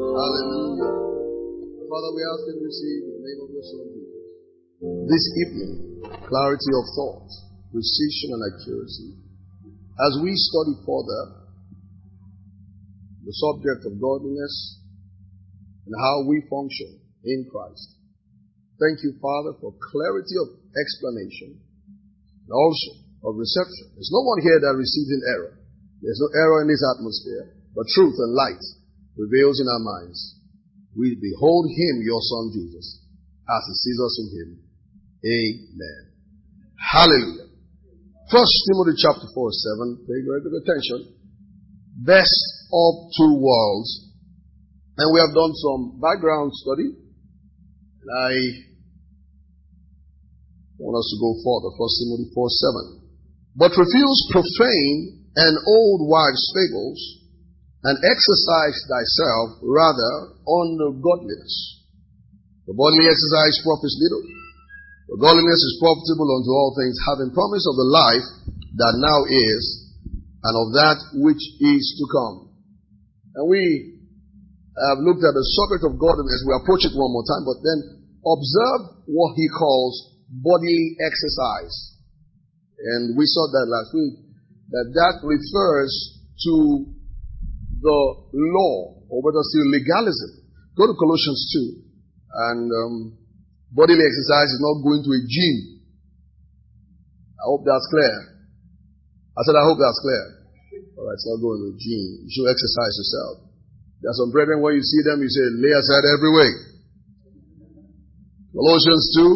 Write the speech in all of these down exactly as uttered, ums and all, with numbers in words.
Hallelujah. Father, we ask and receive in the name of your Son Jesus. This evening, clarity of thought, precision and accuracy. As we study further the subject of godliness and how we function in Christ. Thank you, Father, for clarity of explanation and also of reception. There's no one here that receives in error. There's no error in this atmosphere, but truth and light prevails in our minds. We behold him, your Son Jesus, as he sees us in him. Amen. Hallelujah. First Timothy chapter four, seven. Pay very good attention. Best of two worlds. And we have done some background study. And I want us to go further. First Timothy four, seven. But refuse profane and old wives' fables, and exercise thyself rather unto godliness. For bodily exercise profits little, but godliness is profitable unto all things, having promise of the life that now is, and of that which is to come. And we have looked at the subject of godliness. We approach it one more time, but then observe what he calls bodily exercise. And we saw that last week, that that refers to the law, or better still, legalism. Go to Colossians two. And um, bodily exercise is not going to a gym. I hope that's clear. I said, I hope that's clear. Alright, it's not going to a gym. You should exercise yourself. There are some brethren, when you see them, you say, lay aside every weight. Colossians two.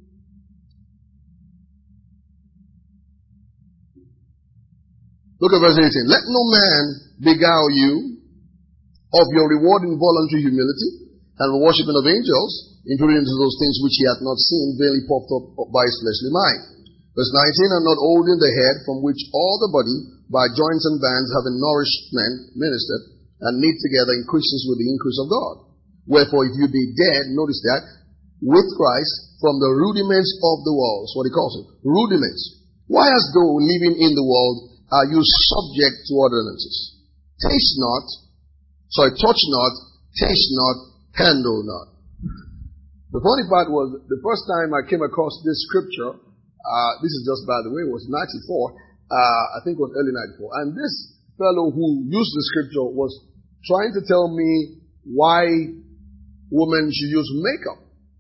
Look at verse eighteen. Let no man beguile you of your reward in voluntary humility and worshiping of angels, including into those things which he hath not seen, vainly puffed up by his fleshly mind. Verse nineteen, and not holding the head, from which all the body, by joints and bands, having nourishment, ministered, and knit together, increases with the increase of God. Wherefore, if you be dead, notice that, with Christ, from the rudiments of the world, that's what he calls it, rudiments. Why, as though living in the world, are you subject to ordinances? Taste not, sorry, touch not, taste not, handle not. The funny part was, the first time I came across this scripture, uh, this is just by the way, it was ninety-four, uh, I think it was early ninety-four, and this fellow who used the scripture was trying to tell me why women should use makeup.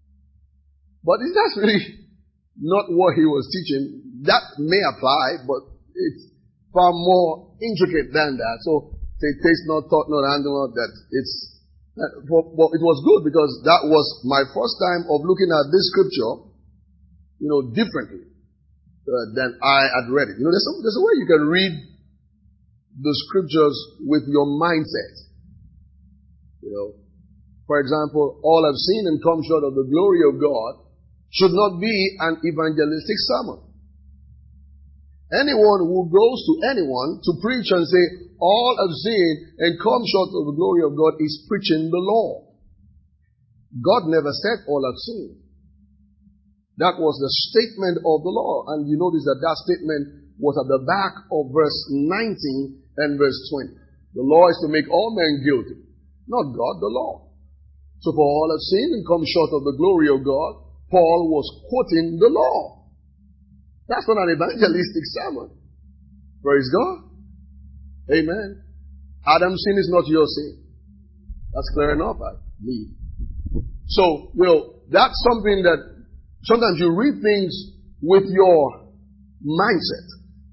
But that's really not what he was teaching. That may apply, but it's far more intricate than that. So, say, taste not, thought not, handle not, that it's, uh, for, well, it was good because that was my first time of looking at this scripture, you know, differently uh, than I had read it. You know, there's, some, there's a way you can read the scriptures with your mindset. You know, for example, all I've seen and come short of the glory of God should not be an evangelistic sermon. Anyone who goes to anyone to preach and say, all I've seen and come short of the glory of God is preaching the law. God never said all I've seen. That was the statement of the law. And you notice that that statement was at the back of verse nineteen and verse twenty. The law is to make all men guilty. Not God, the law. So for all I've seen and come short of the glory of God, Paul was quoting the law. That's not an evangelistic sermon. Praise God. Amen. Adam's sin is not your sin. That's clear enough, I believe. So, you know, that's something that sometimes you read things with your mindset.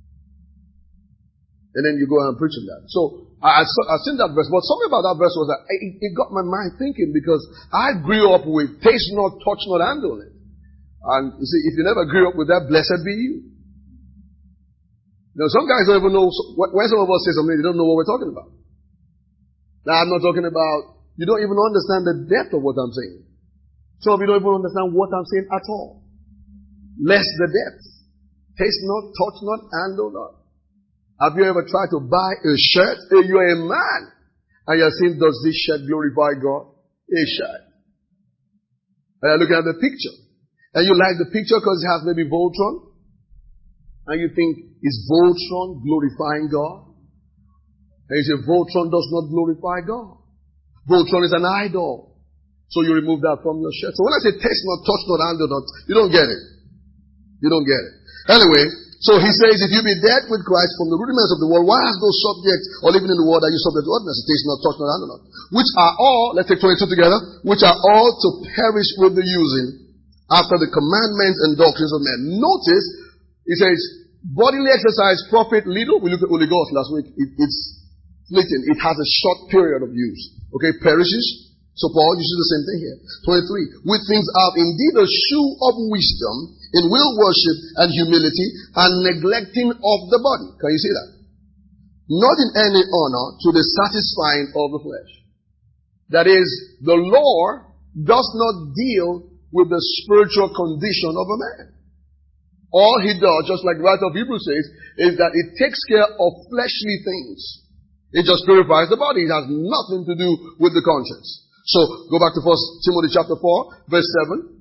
And then you go and preach on that. So, I, I, I seen that verse, but something about that verse was that it, it got my mind thinking because I grew up with taste not, touch not, handle it. And you see, if you never grew up with that, blessed be you. Now, some guys don't even know, when some of us say something, they don't know what we're talking about. Now, I'm not talking about, you don't even understand the depth of what I'm saying. Some of you don't even understand what I'm saying at all. Less the depth. Taste not, touch not, handle not. Have you ever tried to buy a shirt? Hey, you're a man. And you're saying, does this shirt glorify God? A shirt. And you're looking at the picture. And you like the picture because it has maybe Voltron. And you think, is Voltron glorifying God? And you say, Voltron does not glorify God. Voltron is an idol. So you remove that from your shirt. So when I say taste not, touch not, handle not, you don't get it. You don't get it. Anyway, so he says, if you be dead with Christ from the rudiments of the world, why have those subjects or living in the world are you subject to ordinances? Taste not, touch not, handle not. Which are all, let's take twenty-two together, which are all to perish with the using after the commandments and doctrines of men. Notice, he says, bodily exercise profit little. We looked at Holy Ghost last week. It, it's fleeting. It has a short period of use. Okay, perishes. So Paul uses the same thing here. twenty-three. With things have indeed a shew of wisdom in will worship and humility and neglecting of the body. Can you see that? Not in any honor to the satisfying of the flesh. That is, the law does not deal with the spiritual condition of a man. All he does, just like the writer of Hebrews says, is that it takes care of fleshly things. It just purifies the body. It has nothing to do with the conscience. So, go back to First Timothy chapter four, verse seven.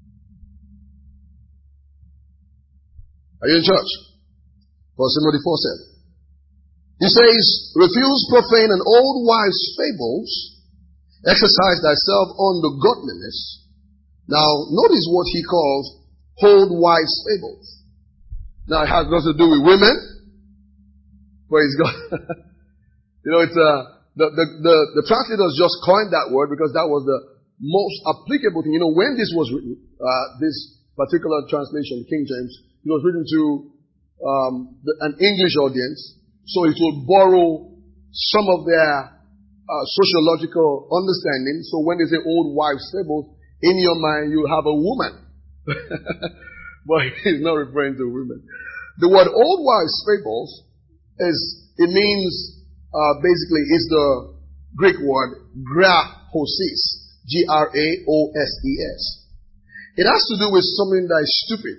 Are you in church? First Timothy four, seven. He says, refuse profane and old wives' fables. Exercise thyself unto godliness. Now, notice what he calls old wives' fables. Now, it has nothing to do with women. Praise God. You know, it's uh The, the, the, the translators just coined that word because that was the most applicable thing. You know, when this was written, uh, this particular translation, King James, it was written to um, the, an English audience, so it would borrow some of their uh, sociological understanding. So when they say old wives' fables, in your mind you have a woman. But he's not referring to women. The word old wives' fables is, it means Uh, basically, is the Greek word grahosis, G R A O S E S. It has to do with something that is stupid.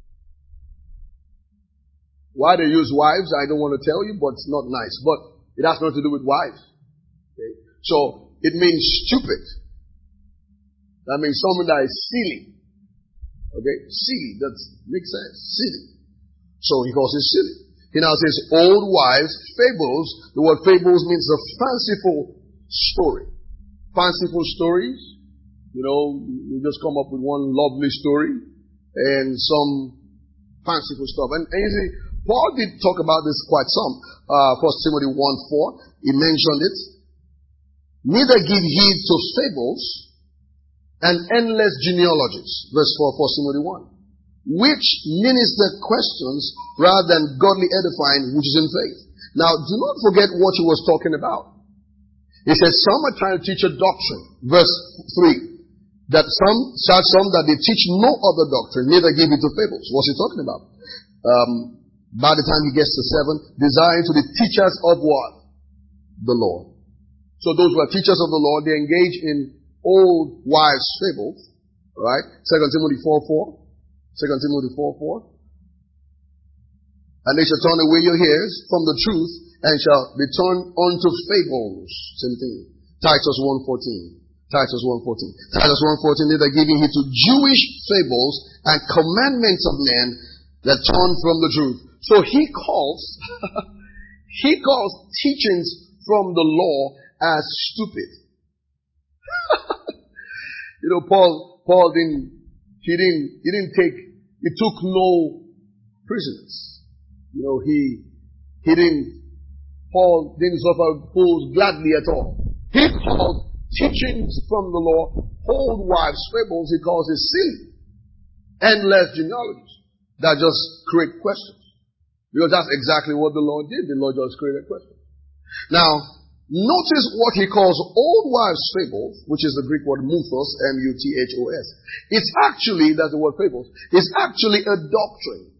Why they use wives, I don't want to tell you, but it's not nice. But it has nothing to do with wives. Okay? So, it means stupid. That means something that is silly. Okay? Silly. That makes sense. Silly. So, he calls it silly. He now says, old wives, fables. The word fables means a fanciful story. Fanciful stories. You know, you just come up with one lovely story and some fanciful stuff. And, and you see, Paul did talk about this quite some. Uh, First Timothy one four, he mentioned it. Neither give heed to fables and endless genealogies. Verse four, First Timothy one. Which minister questions rather than godly edifying, which is in faith. Now, do not forget what he was talking about. He says, some are trying to teach a doctrine. Verse three. That some, such some that they teach no other doctrine, neither give it to fables. What's he talking about? Um, by the time he gets to seven, desiring to be teachers of what? The Lord. So those who are teachers of the Lord, they engage in old wives' fables. Right? Second Timothy four four. Second Timothy four four. And they shall turn away your ears from the truth and shall be turned unto fables. Same thing. Titus one fourteen. Titus one fourteen. Titus one fourteen, neither giving heed to Jewish fables and commandments of men that turn from the truth. So he calls, he calls teachings from the law as stupid. You know, Paul, Paul didn't, he didn't, he didn't take, he took no prisoners. You know, he, he didn't, Paul didn't suffer fools gladly at all. He called teachings from the law, old wives' fables, he calls it silly. Endless genealogies that just create questions. Because that's exactly what the Lord did. The Lord just created questions. Now, notice what he calls old wives' fables, which is the Greek word muthos, M U T H O S. It's actually, that's the word fables, it's actually a doctrine.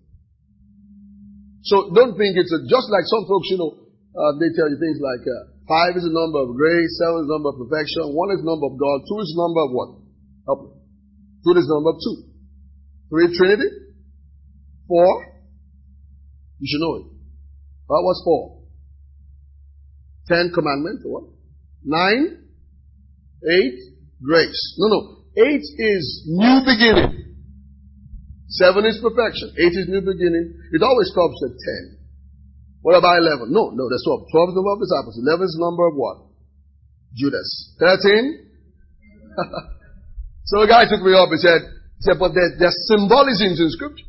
So don't think it's a, just like some folks, you know, uh, they tell you things like, uh, five is the number of grace, seven is the number of perfection, one is the number of God, two is the number of what? Help me. Two is the number of two. Three, Trinity. Four, you should know it. What was four? Ten commandments, or what? Nine, eight, grace. No, no. Eight is new beginning. Seven is perfection. Eight is new beginning. It always stops at ten. What about eleven? No, no, that's twelve. Twelve is the number of disciples. Eleven is the number of what? Judas. thirteen. So the guy took me up and said, he said, but there, there are symbolisms in Scripture.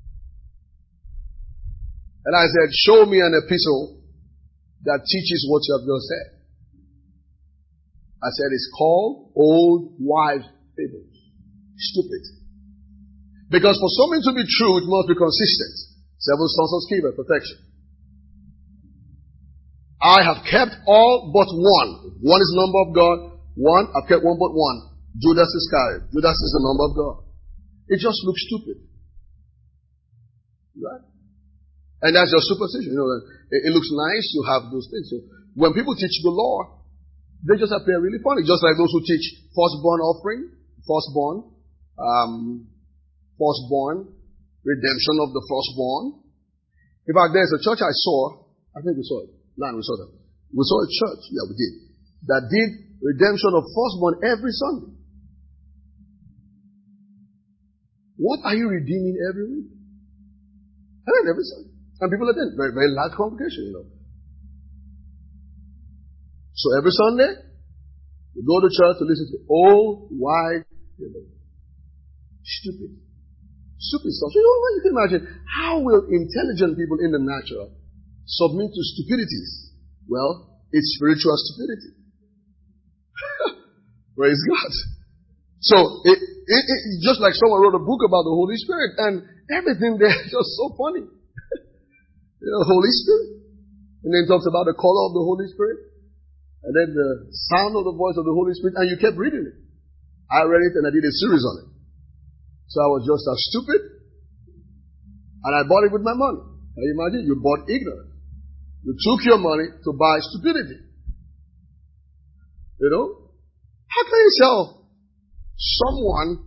And I said, show me an epistle that teaches what you have just said. I said, it's called Old Wives' Fables. Stupid. Because for something to be true, it must be consistent. Seven sons of Sceva, perfection. I have kept all but one. One is the number of God. One, I've kept one but one. Judas Iscariot. Judas is the number of God. It just looks stupid. Right? And that's your superstition. You know, it, it looks nice to have those things. So when people teach the law, they just appear really funny. Just like those who teach firstborn offering, firstborn, um, firstborn, redemption of the firstborn. In fact, there's a church I saw, I think we saw it. No, we saw that. We saw a church, yeah, we did, that did redemption of firstborn every Sunday. What are you redeeming every week? I mean, every Sunday. And people attend. Very, very large congregation, you know. So every Sunday, you go to church to listen to old, wide, you know, stupid. Stupid stuff. So you know, you can imagine, how will intelligent people in the natural submit to stupidities? Well, it's spiritual stupidity. Praise God. So, it, it, it, just like someone wrote a book about the Holy Spirit, and everything there is just so funny. You know, Holy Spirit. And then it talks about the color of the Holy Spirit. And then the sound of the voice of the Holy Spirit. And you kept reading it. I read it and I did a series on it. So I was just as stupid. And I bought it with my money. Can you imagine? You bought ignorance. You took your money to buy stupidity. You know? How can you tell someone,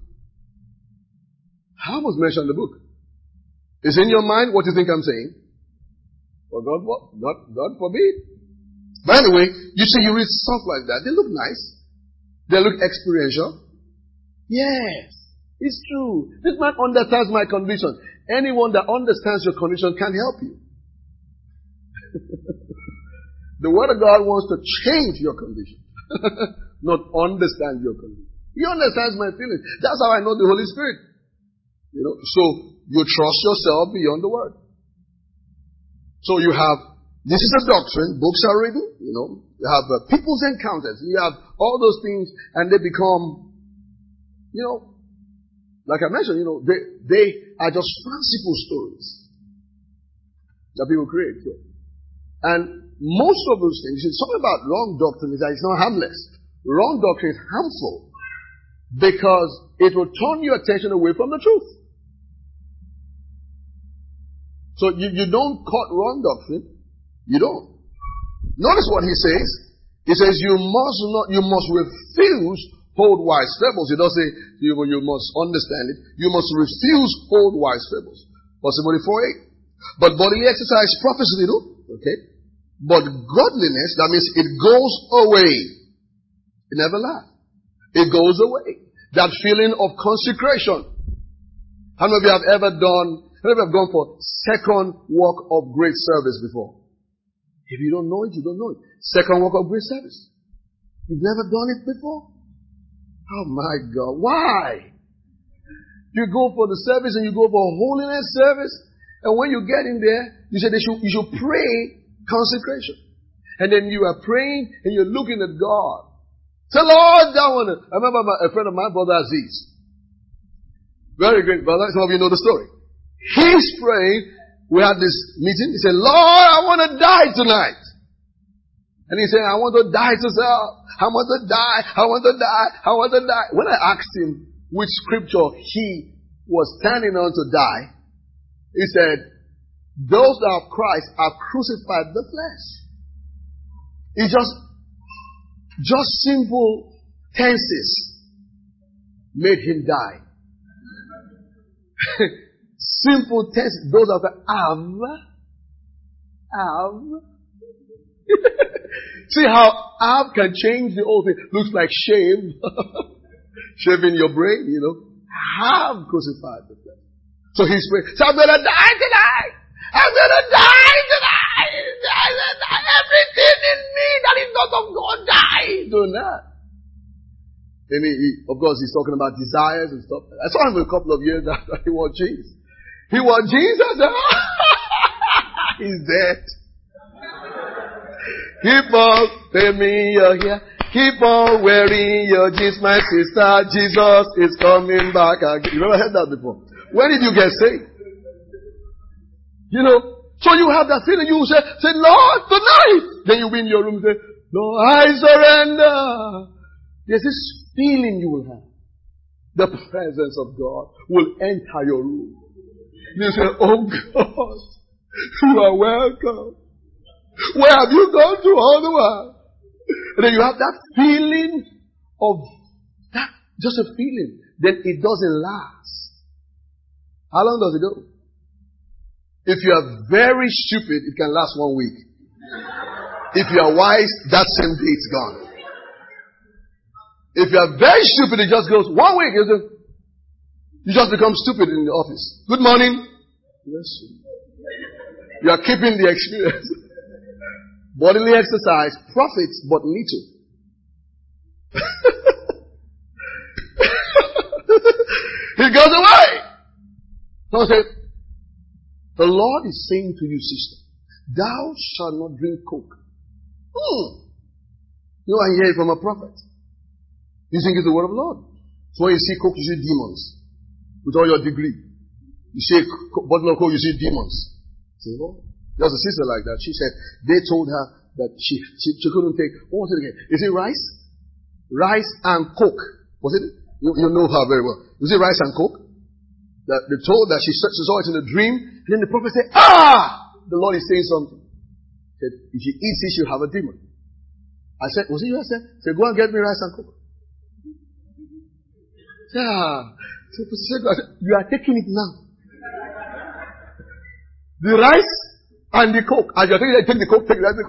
I almost mentioned the book. Is in your mind what you think I'm saying? Well, God, God, God forbid. But anyway, you see, you read stuff like that. They look nice. They look experiential. Yes, it's true. This man understands my condition. Anyone that understands your condition can help you. The Word of God wants to change your condition, not understand your condition. He understands my feelings. That's how I know the Holy Spirit. You know, so you trust yourself beyond the Word. So you have, this is a doctrine, books are written, you know, you have uh, people's encounters, you have all those things, and they become, you know, like I mentioned, you know, they, they are just fanciful stories that people create. So. And most of those things, it's something about wrong doctrine is that it's not harmless. Wrong doctrine is harmful because it will turn your attention away from the truth. So you, you don't cut wrong doctrine. You don't. Notice what he says. He says you must not, you must refuse hold wise fables. He doesn't say you, you must understand it. You must refuse hold wise fables. Possibly four eight. But bodily exercise profits little. Okay. But godliness, that means it goes away. It never lasts. It goes away. That feeling of consecration. How many of you have ever done, how many of you have gone for second walk of great service before? If you don't know it, you don't know it. Second walk of great service. You've never done it before? Oh my God. Why? You go for the service and you go for a holiness service, and when you get in there, you say they should, you should pray consecration. And then you are praying and you're looking at God. Say, Lord, I want to. I remember my, a friend of mine, Brother Aziz. Very great brother. Some of you know the story. He's praying. We had this meeting. He said, Lord, I want to die tonight. And he said, I want to die to self. I want to die. I want to die. I want to die. When I asked him which scripture he was standing on to die, he said, those that have Christ have crucified the flesh. It's just, just simple tenses made him die. Simple tenses. Those are the have, have. See how have can change the whole thing. Looks like shame. Shaving your brain, you know. Have crucified the flesh. So he's praying. So I'm going to die tonight. I'm going to die tonight. everything in me that is not of God died. Do that. And he, he, of course, he's talking about desires and stuff. I saw him a couple of years after he was Jesus. He was Jesus. He's dead. Keep on pay me your hair. Keep on wearing your jeans, my sister. Jesus is coming back again. You never heard that before. When did you get saved? You know, so you have that feeling. You say, say, Lord, tonight. Then you be in your room and say, Lord, I surrender. There's this feeling you will have. The presence of God will enter your room. You say, oh God, you are welcome. Where have you gone to all the while? And then you have that feeling of that, just a feeling. Then it doesn't last. How long does it go? If you are very stupid, it can last one week. If you are wise, that same day it's gone. If you are very stupid, it just goes one week. You just become stupid in the office. Good morning. Yes. You are keeping the experience. Bodily exercise profits but little. It goes away. So say, the Lord is saying to you, sister, thou shalt not drink coke. Hmm. You know, I hear it from a prophet. You think it's the word of the Lord. So when you see coke, you see demons. With all your degree. You see a bottle of coke, you see demons. Say, oh. There was a sister like that. She said they told her that she, she, she couldn't take, what was it again? Is it rice? Rice and coke. Was it? You, you know her very well. Was it rice and coke? That they told that she, she saw it in a dream. And then the prophet said, ah! The Lord is saying something. He said, if she eats it, she'll have a demon. I said, was it you? I said, say, go and get me rice and coke. Yeah. So, you are taking it now. The rice and the coke. As you're taking it, take the coke, take the rice.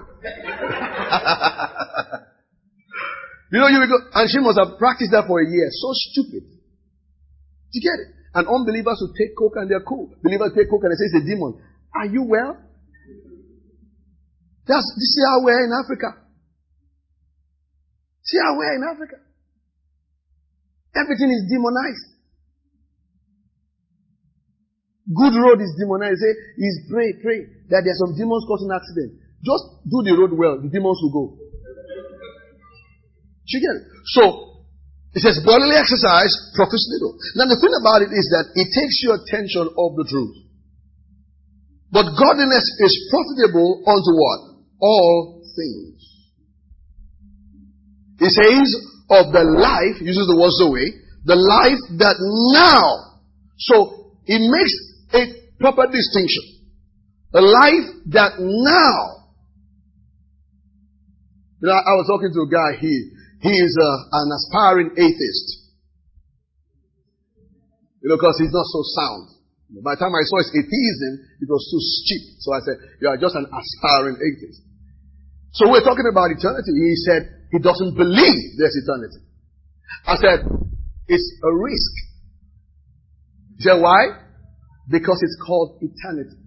You know, you will go, and she must have practiced that for a year. So stupid. Do you get it? And unbelievers will take coke and they're cool. Believers take coke and they say it's a demon. Are you well? That's, this is how we're in Africa. See how we're in Africa. Everything is demonized. Good road is demonized. Say, is pray, pray that there are some demons causing accident. Just do the road well, the demons will go. You get it? So, it says bodily exercise profits little. Now the thing about it is that it takes your attention off the truth. But godliness is profitable unto what? All things. It says of the life, uses the word Zoe, the life that now. So, it makes a proper distinction. A life that now. You know, I was talking to a guy, he, he is a, an aspiring atheist. You know, because he's not so sound. By the time I saw his atheism, it was too cheap. So I said, you are just an aspiring atheist. So we're talking about eternity. He said, he doesn't believe there's eternity. I said, it's a risk. He said, why? Because it's called eternity.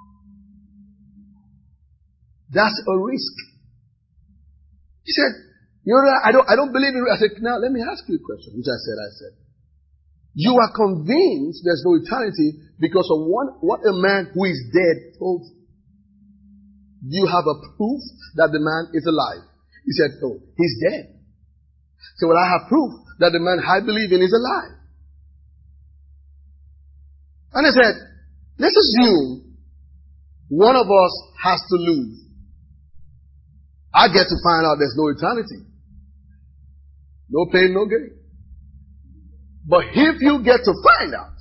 That's a risk. He said, you know, I don't, I don't believe in it. I said, now let me ask you a question, which I said, I said, you are convinced there's no eternity because of one, what a man who is dead told you. Do you have a proof that the man is alive? He said, oh, he's dead. So well, I have proof that the man I believe in is alive. And I said, let's assume one of us has to lose. I get to find out there's no eternity. No pain, no gain. But if you get to find out,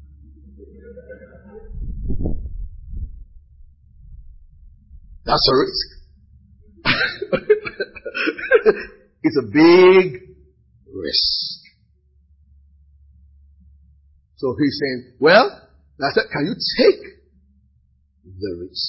that's a risk. It's a big risk. So he's saying, well, I said, can you take the risk?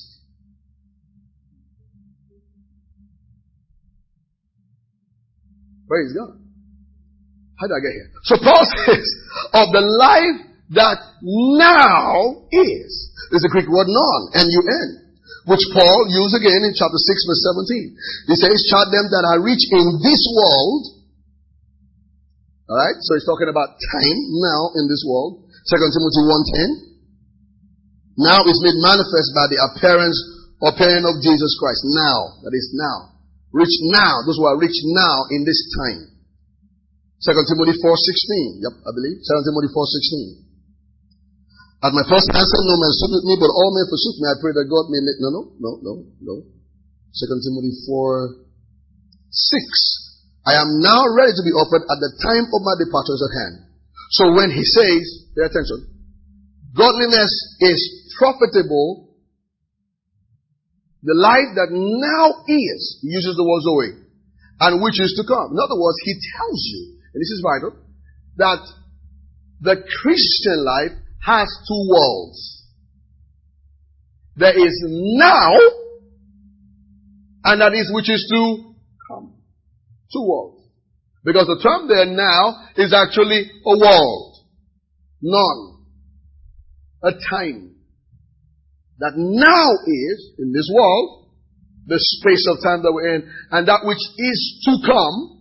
Praise God. How did I get here? So Paul says, of the life that now is. There's a Greek word non, N U N. which Paul used again in chapter six verse seventeen. He says, charge them that are rich in this world. Alright, so he's talking about time now in this world. Second Timothy one ten. Now is made manifest by the appearance or appearing of Jesus Christ. Now, that is now. Rich now, those who are rich now in this time. Second Timothy four sixteen. Yep, I believe. Second Timothy four sixteen. At my first answer, no man stood with me, but all men forsook me. I pray that God may let, no, no, no, no, no. Second Timothy four six. I am now ready to be offered at the time of my departure is at hand. So when he says, pay attention, godliness is profitable, the life that now is, he uses the word Zoe, and which is to come. In other words, he tells you, and this is vital, that the Christian life has two worlds. There is now, and that is which is to come. Two worlds. Because the term there now is actually a world. None. A time. That now is, in this world, the space of time that we're in, and that which is to come.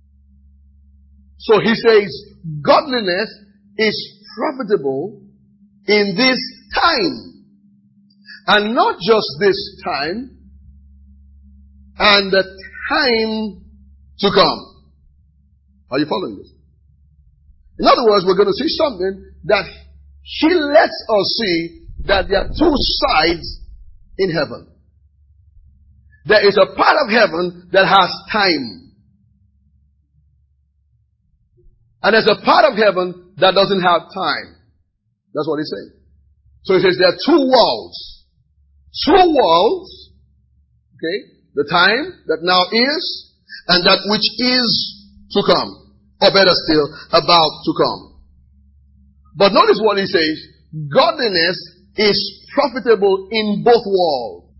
So he says, godliness is profitable in this time. And not just this time, and the time to come. Are you following this? In other words, we're going to see something that he lets us see that there are two sides in heaven. There is a part of heaven that has time. And there's a part of heaven that doesn't have time. That's what he's saying. So he says there are two worlds. Two worlds. Okay. The time that now is and that which is to come. Or better still, about to come. But notice what he says. Godliness is profitable in both worlds.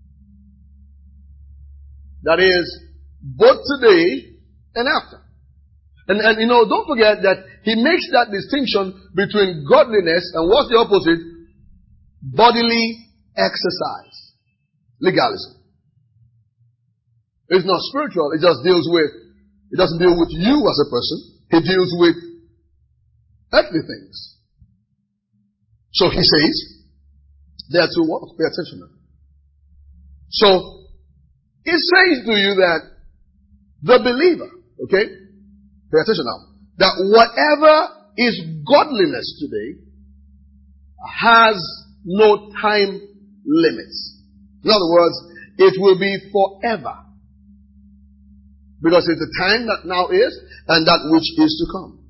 That is, both today and after. And, and you know, don't forget that he makes that distinction between godliness and what's the opposite? Bodily exercise. Legalism. It's not spiritual. It just deals with, it doesn't deal with you as a person. It deals with earthly things. So he says, there are two words. Pay attention now. So, it says to you that the believer, okay, pay attention now, that whatever is godliness today has no time limits. In other words, it will be forever. Because it's the time that now is and that which is to come.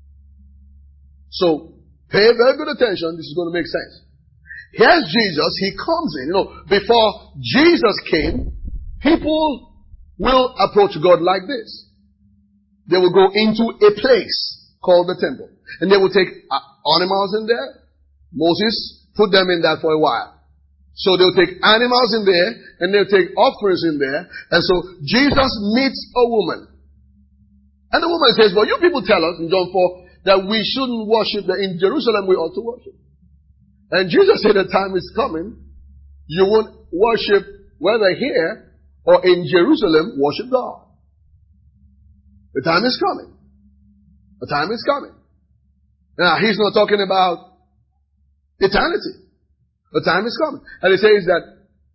So, pay very good attention. This is going to make sense. Here's Jesus. He comes in. You know, before Jesus came, people will approach God like this. They will go into a place called the temple. And they will take animals in there. Moses put them in that for a while. So they'll take animals in there, and they'll take offerings in there. And so Jesus meets a woman. And the woman says, well, you people tell us in John four that we shouldn't worship, that in Jerusalem we ought to worship. And Jesus said the time is coming, you won't worship whether here or in Jerusalem, worship God. The time is coming. The time is coming. Now, he's not talking about eternity. The time is coming. And he says that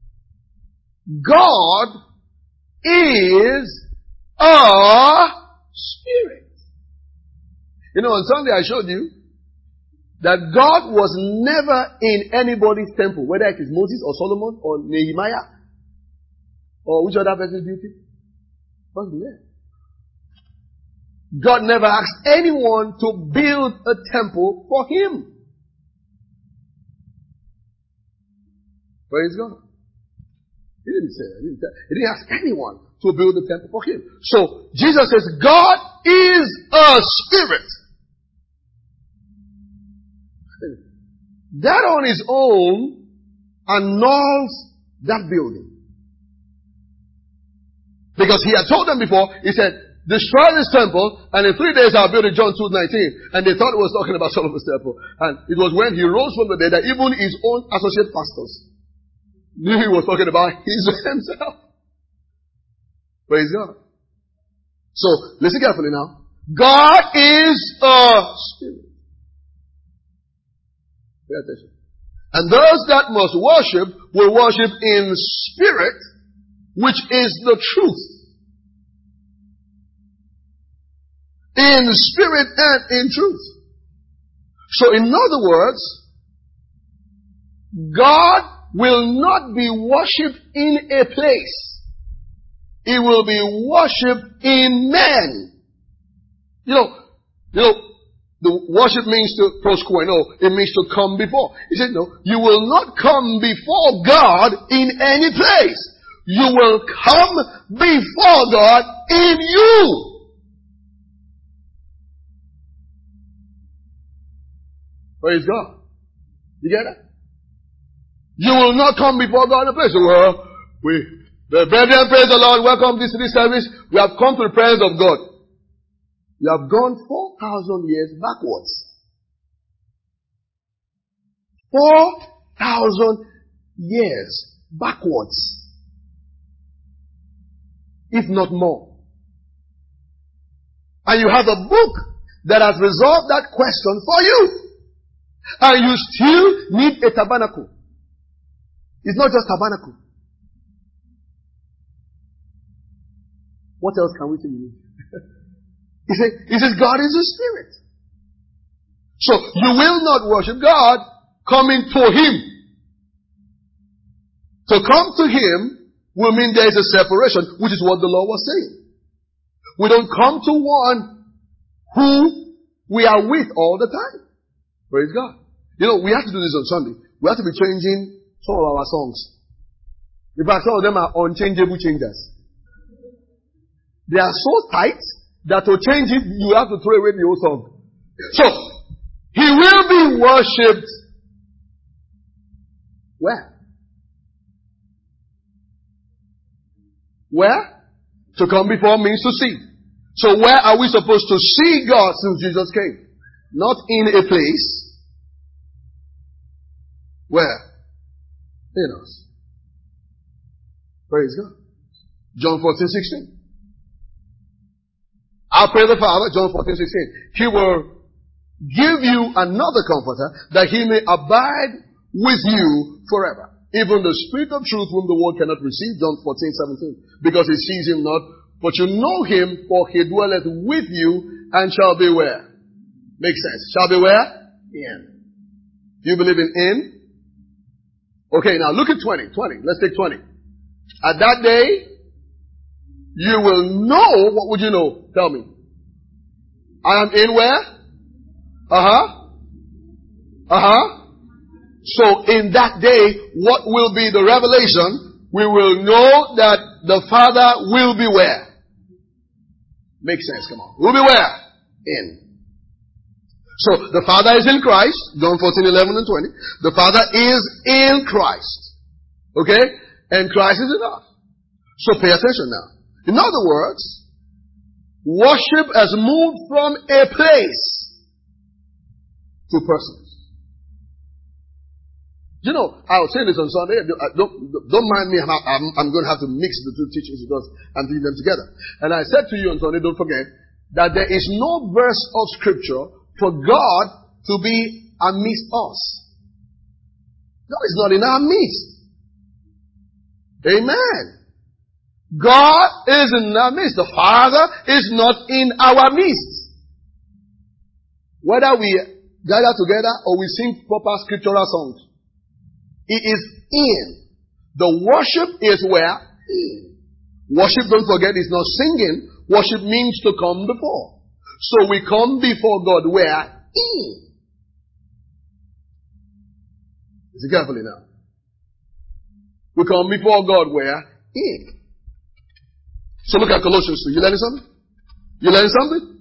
God is a spirit. You know, on Sunday I showed you that God was never in anybody's temple, whether it is Moses or Solomon or Nehemiah or which other person's duty. Wasn't there. God never asked anyone to build a temple for him. Praise God. He didn't say that. He didn't, say, he didn't ask anyone to build a temple for him. So, Jesus says, God is a spirit. That on its own annuls that building. Because he had told them before, he said, destroy this temple, and in three days I'll build it, John two nineteen. And they thought it was talking about Solomon's temple. And it was when he rose from the dead that even his own associate pastors knew he was talking about his himself. Praise God. So, listen carefully now. God is a spirit. Pay attention. And those that must worship will worship in spirit, which is the truth. In spirit and in truth. So in other words, God will not be worshipped in a place. He will be worshipped in men. You know, you know, the worship means to proskueno. It means to come before. He said, no, you will not come before God in any place. You will come before God in you. Praise God. You get that? You will not come before God in a place. Well, we, the brethren, praise the Lord, welcome to this service. We have come to the presence of God. You have gone four thousand years backwards. Four thousand years backwards. If not more. And you have a book that has resolved that question for you. And you still need a tabernacle. It's not just tabernacle. What else can we say you need? He says, he says God is a spirit. So you will not worship God coming to Him. To come to Him will mean there is a separation, which is what the Lord was saying. We don't come to one who we are with all the time. Praise God. You know, we have to do this on Sunday. We have to be changing some of our songs. In fact, some of them are unchangeable changes. They are so tight that to change it, you have to throw away the old song. So, He will be worshipped. Where? Where? To come before means to see. So where are we supposed to see God since Jesus came? Not in a place. Where? In us. Praise God. John fourteen sixteen. I pray the Father, John fourteen sixteen, He will give you another comforter that He may abide with you forever. Even the Spirit of truth whom the world cannot receive, John fourteen seventeen, because it sees Him not, but you know Him, for He dwelleth with you and shall be where? Makes sense. Shall be where? In. Do you believe in in? Okay, now look at twenty. twenty. Let's take twenty. At that day, you will know, what would you know? Tell me. I am in where? Uh-huh. Uh-huh. So in that day, what will be the revelation? We will know that the Father will be where? Makes sense, come on. Will be where? In. So the Father is in Christ, John fourteen, eleven and twenty. The Father is in Christ. Okay? And Christ is in us. So pay attention now. In other words, worship has moved from a place to persons. You know, I was saying this on Sunday. Don't, don't mind me. I'm, I'm, I'm going to have to mix the two teachings because I'm teaching them together. And I said to you on Sunday, don't forget, that there is no verse of Scripture for God to be amidst us. God is not in our midst. Amen. God is in our midst. The Father is not in our midst. Whether we gather together or we sing proper scriptural songs, He is in. The worship is where? In. Worship, don't forget, is not singing. Worship means to come before. So we come before God where? In. Listen carefully now. We come before God where? In. So look at Colossians two. You learning something? You learning something?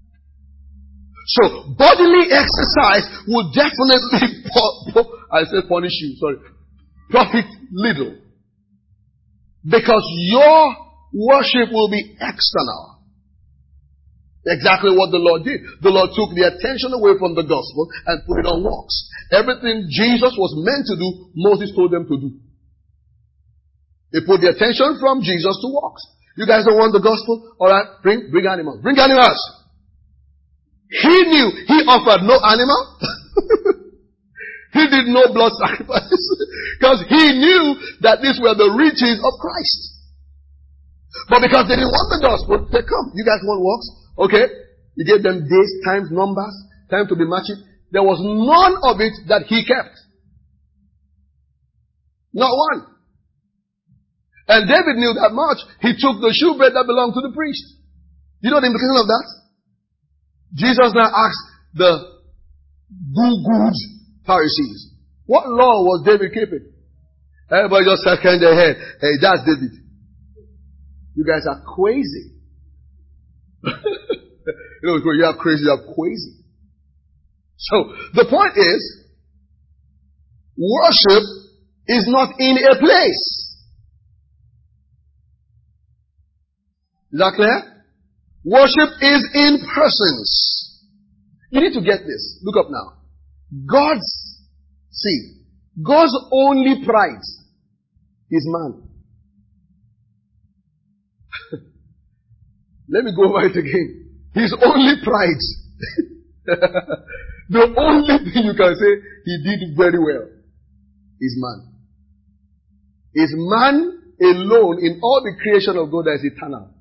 So bodily exercise will definitely, I said punish you, sorry, profit little. Because your worship will be external. Exactly what the Lord did. The Lord took the attention away from the gospel and put it on works. Everything Jesus was meant to do, Moses told them to do. They put the attention from Jesus to works. You guys don't want the gospel? Alright, bring, bring animals. Bring animals. He knew he offered no animal. He did no blood sacrifice. Because he knew that these were the riches of Christ. But because they didn't want the gospel, they come. You guys want works? Okay. He gave them days, times, numbers, time to be matching. There was none of it that he kept. Not one. And David knew that much. He took the shewbread that belonged to the priest. You know the implication of that? Jesus now asked the do-good Pharisees, what law was David keeping? Everybody just shaking their head. Hey, that's David. You guys are crazy. You know, you are crazy, you are crazy. So, the point is, worship is not in a place. Is that clear? Worship is in persons. You need to get this. Look up now. God's, see, God's only pride is man. Let me go over it again. His only pride. The only thing you can say he did very well is man. Is man alone in all the creation of God that is eternal.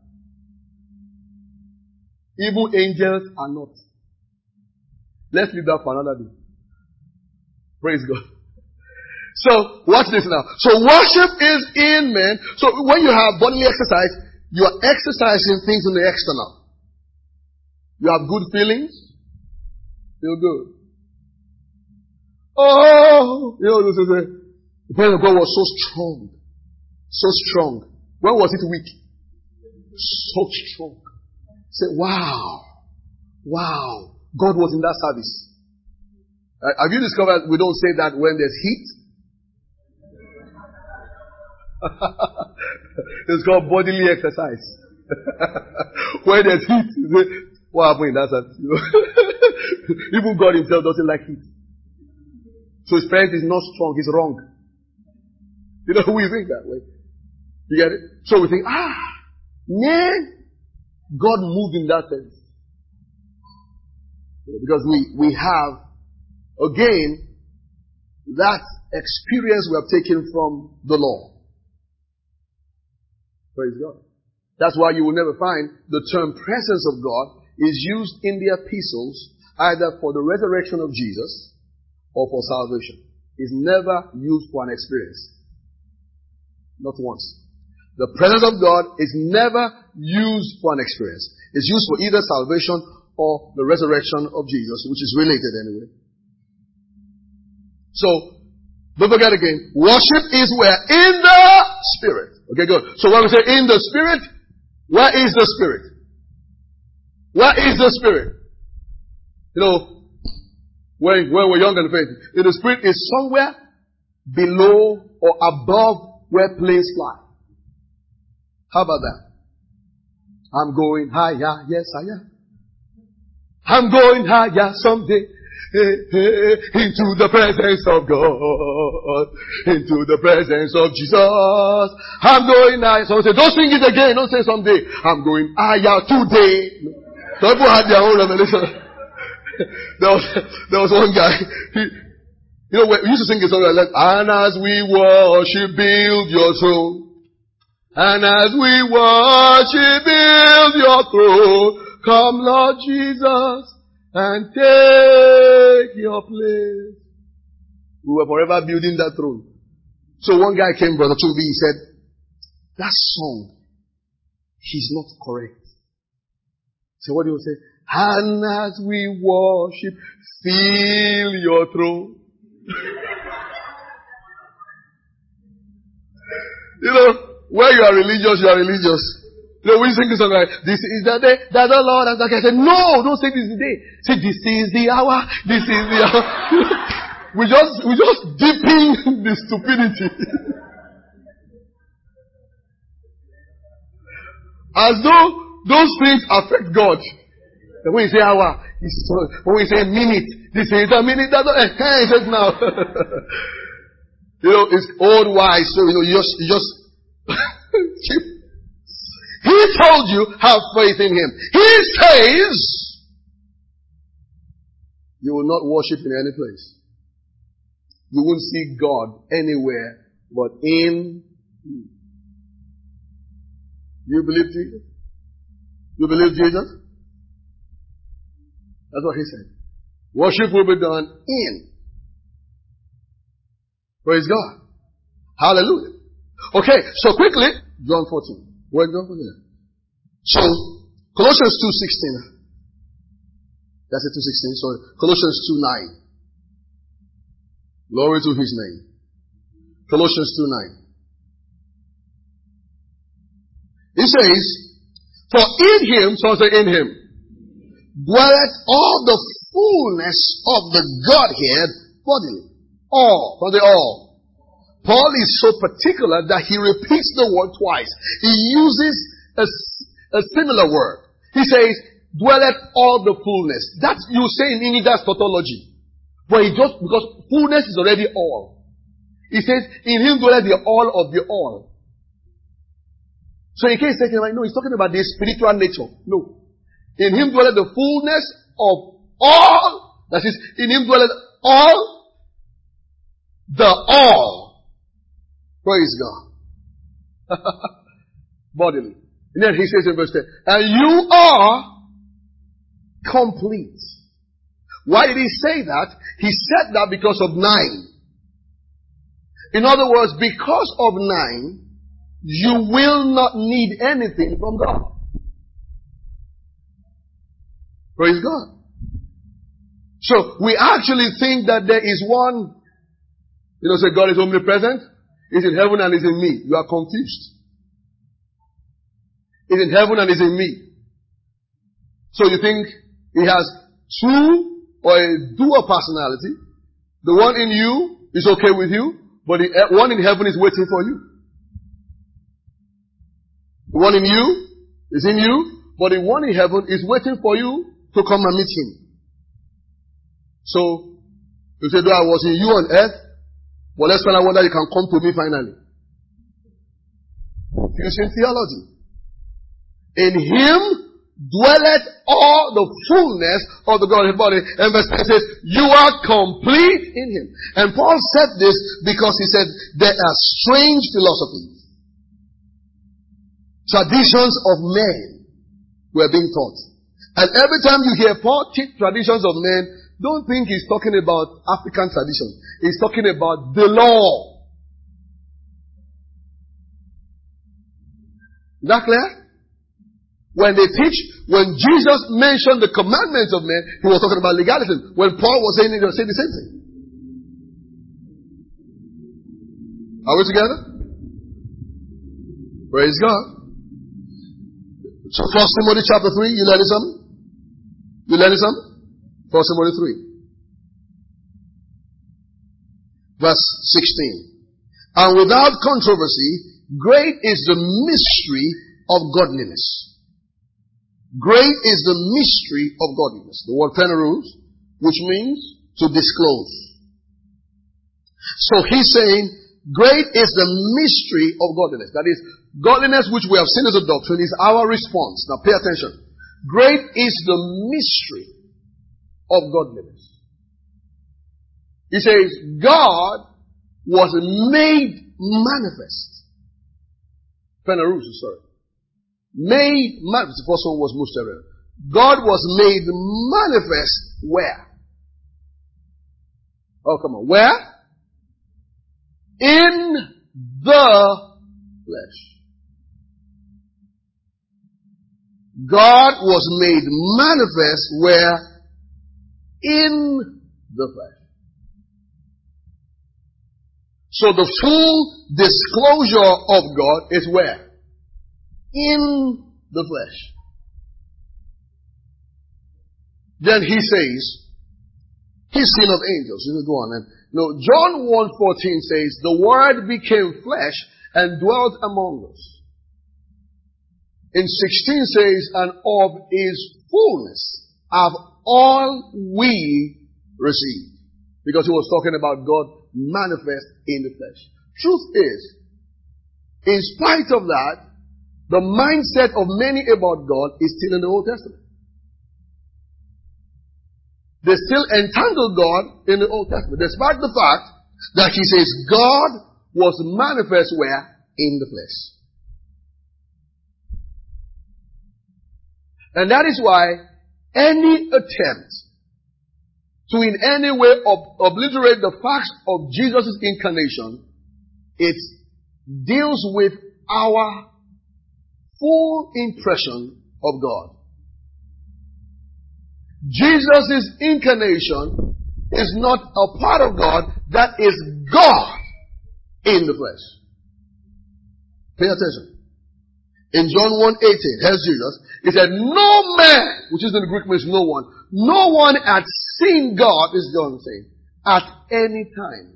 Even angels are not. Let's leave that for another day. Praise God. So, watch this now. So, worship is in men. So, when you have bodily exercise, you are exercising things in the external. You have good feelings. Feel good. Oh! You know, this is a, the presence of God was so strong. So strong. When was it weak? So strong. Say, wow. Wow. God was in that service. Uh, have you discovered we don't say that when there's heat? It's called bodily exercise. When there's heat, what happened in that service? Even God himself doesn't like heat. So his parent is not strong, he's wrong. You know, we think that way. You get it? So we think, ah, man, God moved in that sense. Because we, we have, again, that experience we have taken from the law. Praise God. That's why you will never find the term presence of God is used in the epistles either for the resurrection of Jesus or for salvation. It's never used for an experience. Not once. The presence of God is never used for an experience. It's used for either salvation or the resurrection of Jesus, which is related anyway. So, don't forget again, worship is where? In the Spirit. Okay, good. So when we say in the Spirit, where is the Spirit? Where is the Spirit? You know, when, when we're young and faith, the Spirit is somewhere below or above where planes fly. How about that? I'm going higher, yes I am. I'm going higher someday. Into the presence of God. Into the presence of Jesus. I'm going higher. Someone say, don't sing it again. Don't say someday. I'm going higher today. Some people had their own revelation. there, was, there was one guy. He, you know, we used to sing a song like, and as we worship, build your throne. And as we worship, build your throne. Come, Lord Jesus, and take your place. We were forever building that throne. So one guy came, Brother Chubi, he said, that song, he's not correct. So what do you say? And as we worship, fill your throne. You know, where you are religious, you are religious. You know, we sing this song like, this is the day that the Lord has done. I said, no, don't say this is the day. Say, this is the hour. This is the hour. we just, we just deepen the stupidity. As though those things affect God. When you say hour, when we say minute, this is a minute, that's not, eh, it says now. You know, it's old wise, so you know, you just, you just, He told you, have faith in him. He says, you will not worship in any place. You won't see God anywhere but in you. You believe Jesus? You believe Jesus? That's what he said. Worship will be done in. Praise God. Hallelujah. Okay, so quickly, John fourteen. Where John fourteen? So, Colossians two sixteen. That's it, two sixteen, sorry. Colossians two nine. Glory to his name. Colossians two nine. He says, for in him, so say in him, dwelleth all the fullness of the Godhead bodily. All. So say all. Paul is so particular that he repeats the word twice. He uses a, a similar word. He says, dwelleth all the fullness. That's, you say in English, that's tautology. But he just, because fullness is already all. He says, in him dwelleth the all of the all. So in case you're like, no, he's talking about the spiritual nature. No. In him dwelleth the fullness of all. That is, in him dwelleth all the all. Praise God. Bodily. And then he says in verse ten, and you are complete. Why did he say that? He said that because of nine. In other words, because of nine, you will not need anything from God. Praise God. So we actually think that there is one, you know, say God is omnipresent. He's in heaven and he's in me. You are confused. He's in heaven and he's in me. So you think he has two or a dual personality. The one in you is okay with you, but the one in heaven is waiting for you. The one in you is in you, but the one in heaven is waiting for you to come and meet him. So, you say, though I was in you on earth, well, let's find out whether you can come to me finally. Using theology. In him dwelleth all the fullness of the Godhead body. And verse ten says, you are complete in him. And Paul said this because he said, there are strange philosophies. Traditions of men were being taught. And every time you hear Paul teach traditions of men, don't think he's talking about African traditions. He's talking about the law. Is that clear? When they teach, when Jesus mentioned the commandments of men, he was talking about legalism. When Paul was saying it, he was saying the same thing. Are we together? Praise God. So First Timothy chapter three, you learning something? You learning something? First Timothy three. Verse sixteen. And without controversy, great is the mystery of godliness. Great is the mystery of godliness. The word phanerus, which means to disclose. So he's saying, great is the mystery of godliness. That is, godliness which we have seen as a doctrine is our response. Now pay attention. Great is the mystery of godliness. He says, God was made manifest. Phanerus, sorry. Made manifest. The first one was Musterel. God was made manifest where? Oh, come on. Where? In the flesh. God was made manifest where? In the flesh. So the full disclosure of God is where? In the flesh. Then he says, he's seen of angels. You go on. And no, John one fourteen says, the Word became flesh and dwelt among us. In sixteen says, and of his fullness have all we received. Because he was talking about God manifest in the flesh. Truth is, In spite of that, the mindset of many about God is still in the Old Testament. They still entangle God in the Old Testament, despite the fact that he says God was manifest where? In the flesh. And that is why any attempt to in any way ob- obliterate the facts of Jesus' incarnation, it deals with our full impression of God. Jesus' incarnation is not a part of God, that is God in the flesh. Pay attention. In John one eighteen, here's Jesus. He said, no man, which is in the Greek means no one, no one had seen God, this is John saying, at any time,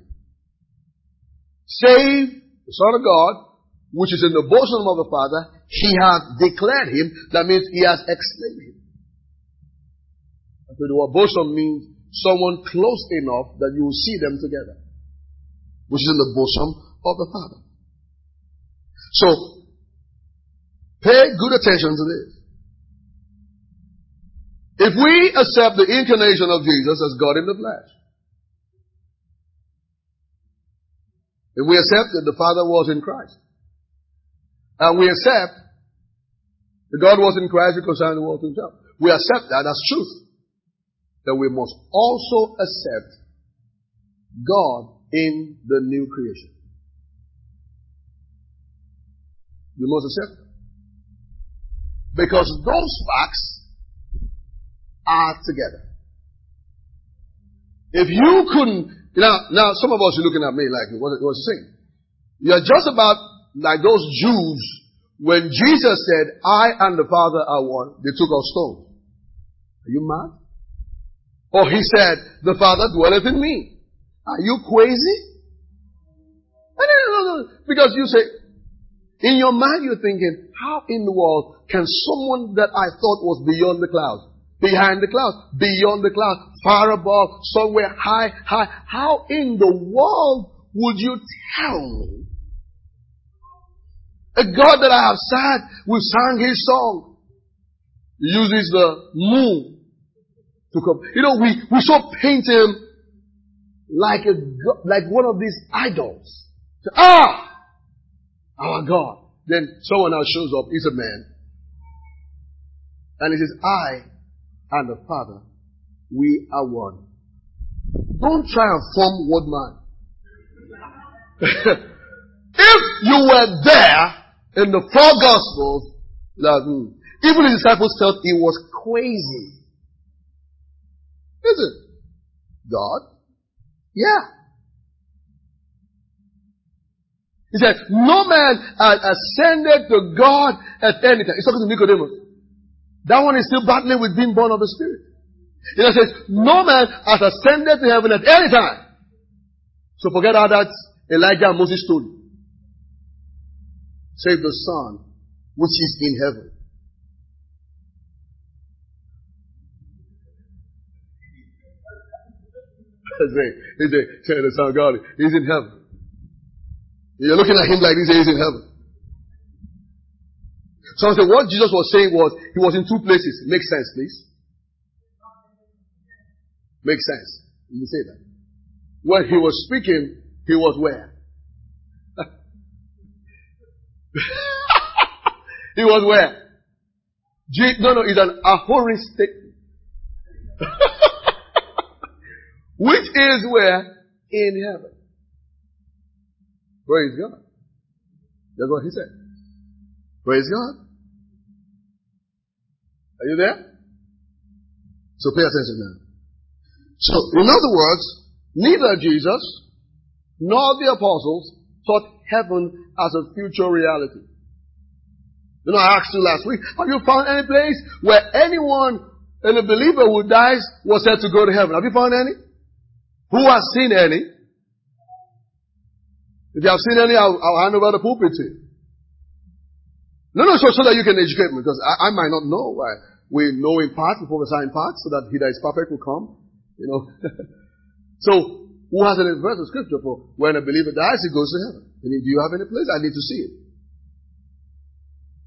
save the Son of God, which is in the bosom of the Father. He has declared him. That means he has explained him. So the word bosom means someone close enough that you will see them together, which is in the bosom of the Father. So, pay good attention to this. If we accept the incarnation of Jesus as God in the flesh, if we accept that the Father was in Christ, and we accept that God was in Christ reconciling the world to himself, we accept that as truth. Then we must also accept God in the new creation. We must accept it. Because those facts are together. If you couldn't, you know, now some of us are looking at me like, what was he saying? You're just about like those Jews when Jesus said, I and the Father are one, they took out stones. Are you mad? Or he said, the Father dwelleth in me. Are you crazy? No, no, no, no. Because you say, in your mind you're thinking, how in the world can someone that I thought was beyond the clouds, behind the clouds, beyond the clouds, far above, somewhere high, high, how in the world would you tell me? A God that I have sat, we've sang his song, uses the moon to come. You know, we, we so paint him like a, like one of these idols. So, ah! Our God. Then someone else shows up, he's a man. And he says, I and the Father, we are one. Don't try and form one man. If you were there in the four Gospels, like, mm, even the disciples felt he was crazy. Is it? God? Yeah. He said, no man has ascended to God at any time. He's talking to Nicodemus. That one is still battling with being born of the Spirit. He says, no man has ascended to heaven at any time. So forget all that Elijah and Moses story. Save the Son, which is in heaven. He said, say the Son of God, he's in heaven. You're looking at him like this, he's in heaven. Someone said, what Jesus was saying was, he was in two places. Makes sense, please. Makes sense. You say that. When he was speaking, he was where? He was where? G- no, no, it's an ahoristic. Which is where? In heaven. Praise God. That's what he said. Praise God. Are you there? So pay attention now. So, in other words, neither Jesus nor the apostles taught heaven as a future reality. You know, I asked you last week, have you found any place where anyone, any believer who dies was said to go to heaven? Have you found any? Who has seen any? If you have seen any, I'll, I'll hand over the pulpit to you. No, no, so, so that you can educate me, because I, I might not know. I, we know in part, we prophesy in part, so that he that is perfect will come. You know. So, who has any verse of scripture for when a believer dies, he goes to heaven? And do you have any place? I need to see it.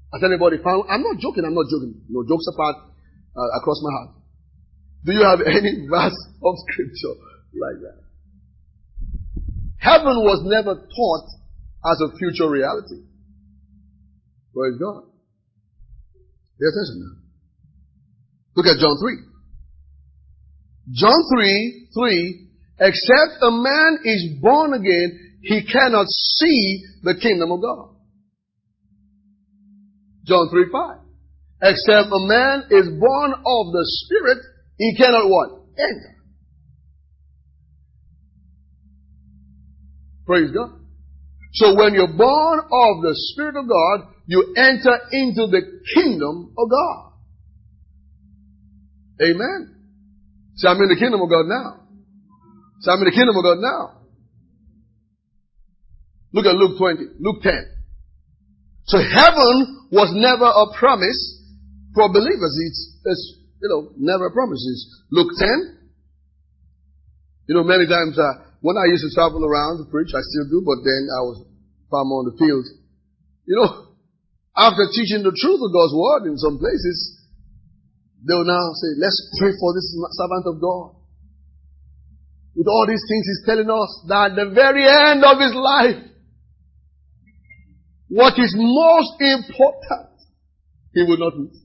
Has anybody found? I'm not joking, I'm not joking. No jokes apart, uh, across my heart. Do you have any verse of scripture like that? Heaven was never taught as a future reality. Praise God. Pay attention now. Look at John three. John three, three, except a man is born again, he cannot see the kingdom of God. John three, five. Except a man is born of the Spirit, he cannot what? Enter. Praise God. So when you're born of the Spirit of God, you enter into the kingdom of God. Amen. So I'm in the kingdom of God now. So I'm in the kingdom of God now. Look at Luke twenty, Luke ten. So heaven was never a promise for believers. It's, it's you know, never a promise. It's Luke ten. You know, many times uh, when I used to travel around to preach, I still do, but then I was far more on the field. You know, after teaching the truth of God's word in some places, they will now say, let's pray for this servant of God. With all these things, he's telling us that at the very end of his life, what is most important, he will not miss.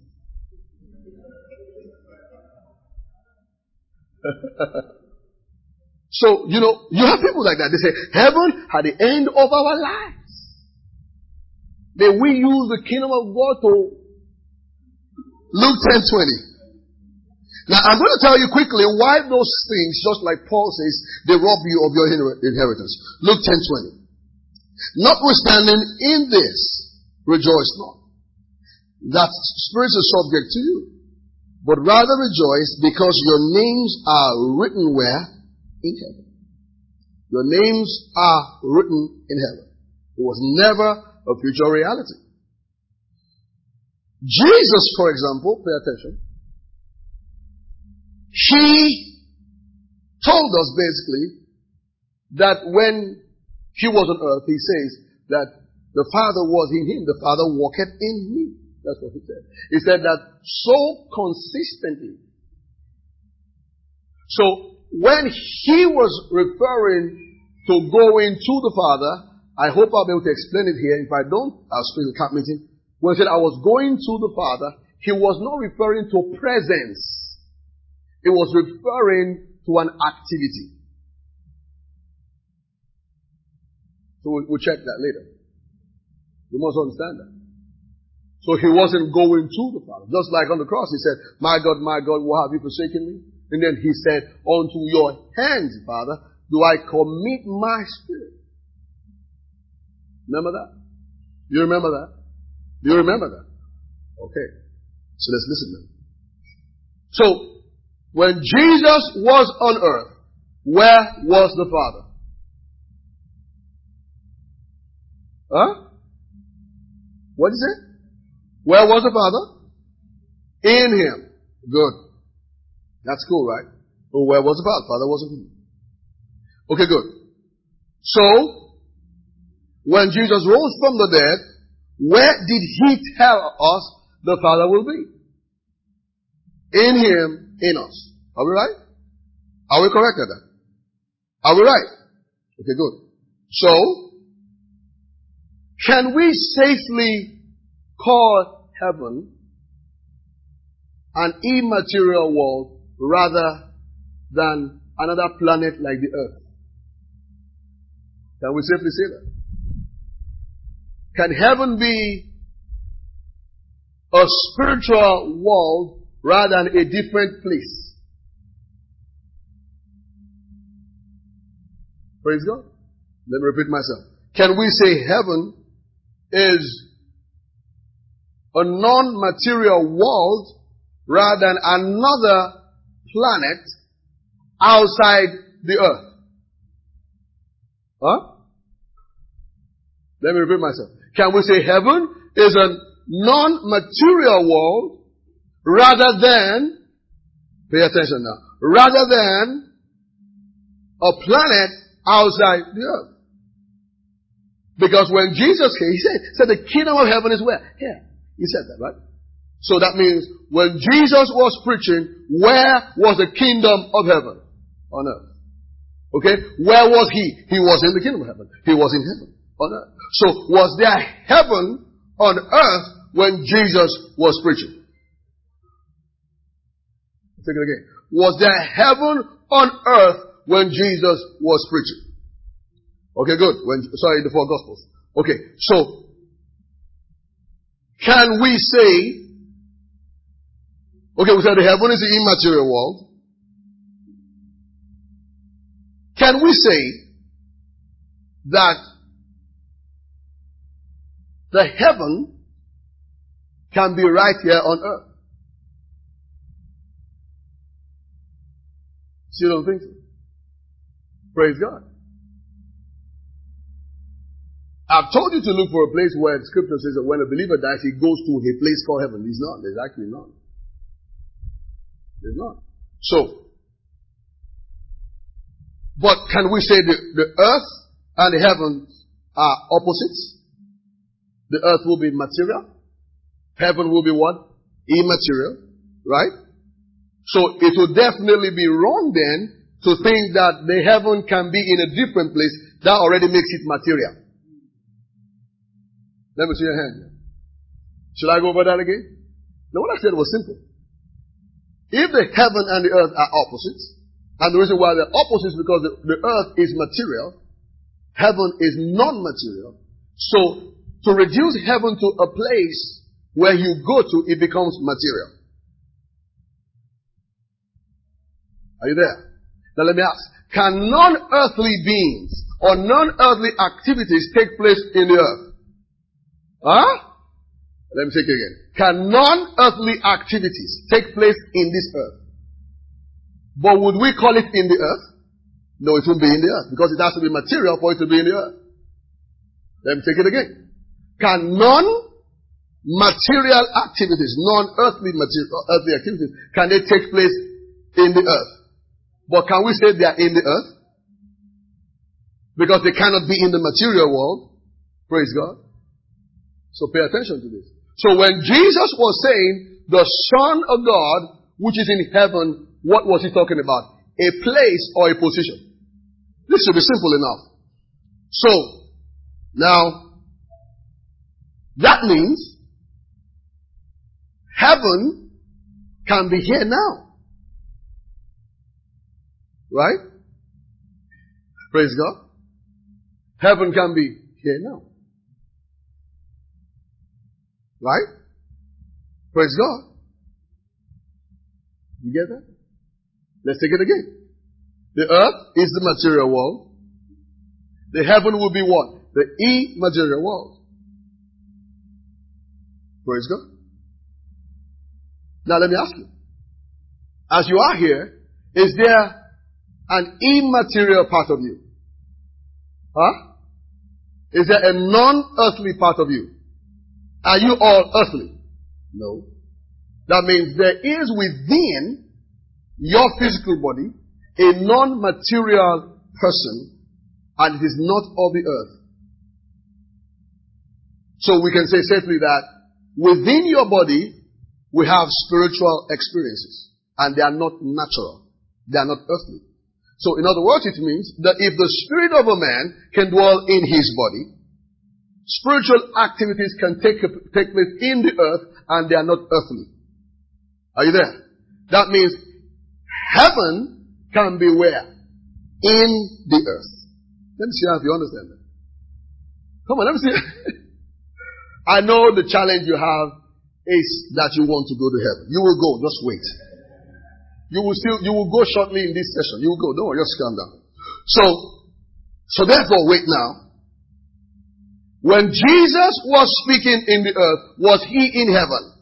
So, you know, you have people like that. They say, heaven at the end of our lives. May we use the kingdom of God to Luke ten twenty. Now, I'm going to tell you quickly why those things, just like Paul says, they rob you of your inheritance. Luke ten twenty. Notwithstanding in this, rejoice not, that spirits are subject to you, but rather rejoice because your names are written where? In heaven. Your names are written in heaven. It was never a future reality. Jesus, for example, pay attention, he told us basically that when he was on earth, he says that the Father was in him, the Father walketh in me. That's what he said. He said that so consistently. So, when he was referring to going to the Father, I hope I'll be able to explain it here. If I don't, I'll explain the camp meeting. When he said I was going to the Father, he was not referring to presence. It was referring to an activity. So we'll, we'll check that later. You must understand that. So he wasn't going to the Father. Just like on the cross, he said, my God, my God, why have you forsaken me? And then he said, unto your hands, Father, do I commit my spirit. Remember that? You remember that? You remember that? Okay. So let's listen now. So, when Jesus was on earth, where was the Father? Huh? What did he say? Where was the Father? In him. Good. That's cool, right? Well, where was the Father? Father wasn't in him. Okay, good. So, when Jesus rose from the dead, where did he tell us the Father will be? In him, in us. Are we right? Are we correct at that? Are we right? Okay, good. So, can we safely call heaven an immaterial world rather than another planet like the earth? Can we safely say that? Can heaven be a spiritual world rather than a different place? Praise God. Let me repeat myself. Can we say heaven is a non-material world rather than another planet outside the earth? Huh? Let me repeat myself. Can we say heaven is a non-material world rather than, pay attention now, rather than a planet outside the earth? Because when Jesus came, he said, said the kingdom of heaven is where? Here. He said that, right? So that means when Jesus was preaching, where was the kingdom of heaven? On earth. Okay? Where was he? He was in the kingdom of heaven. He was in heaven. On earth. So was there heaven on earth when Jesus was preaching? Take it again. Was there heaven on earth when Jesus was preaching? Okay, good. When, sorry, the four Gospels. Okay, so can we say, okay, we said the heaven is the immaterial world. Can we say that the heaven can be right here on earth? You don't think so? Praise God. I've told you to look for a place where the scripture says that when a believer dies, he goes to a place called heaven. There's not. There's actually none. There's not. So, but can we say the, the earth and the heavens are opposites? The earth will be material. Heaven will be what? Immaterial. Right? So it would definitely be wrong then to think that the heaven can be in a different place. That already makes it material. Let me see your hand. Should I go over that again? No, what I said was simple. If the heaven and the earth are opposites, and the reason why they're opposites is because the, the earth is material, heaven is non-material. So to reduce heaven to a place where you go to, it becomes material. Are you there? Now let me ask, can non-earthly beings or non-earthly activities take place in the earth? Huh? Let me take it again. Can non-earthly activities take place in this earth? But would we call it in the earth? No, it won't be in the earth because it has to be material for it to be in the earth. Let me take it again. Can non-material activities, non-earthly material, earthly activities, can they take place in the earth? But can we say they are in the earth? Because they cannot be in the material world. Praise God. So pay attention to this. So when Jesus was saying the Son of God, which is in heaven, what was he talking about? A place or a position. This should be simple enough. So, now, that means heaven can be here now. Right? Praise God. Heaven can be here now. Right? Praise God. You get that? Let's take it again. The earth is the material world. The heaven will be what? The immaterial world. Praise God. Now let me ask you. As you are here, is there an immaterial part of you? Huh? Is there a non-earthly part of you? Are you all earthly? No. That means there is within your physical body a non-material person, and it is not of the earth. So we can say safely that within your body we have spiritual experiences, and they are not natural. They are not earthly. So in other words, it means that if the spirit of a man can dwell in his body, spiritual activities can take, take place in the earth and they are not earthly. Are you there? That means heaven can be where? In the earth. Let me see if you understand that. Come on, let me see. I know the challenge you have is that you want to go to heaven. You will go, just wait. You will still, you will go shortly in this session. You will go. Don't worry, just calm down. So, so therefore, wait now. When Jesus was speaking in the earth, was he in heaven?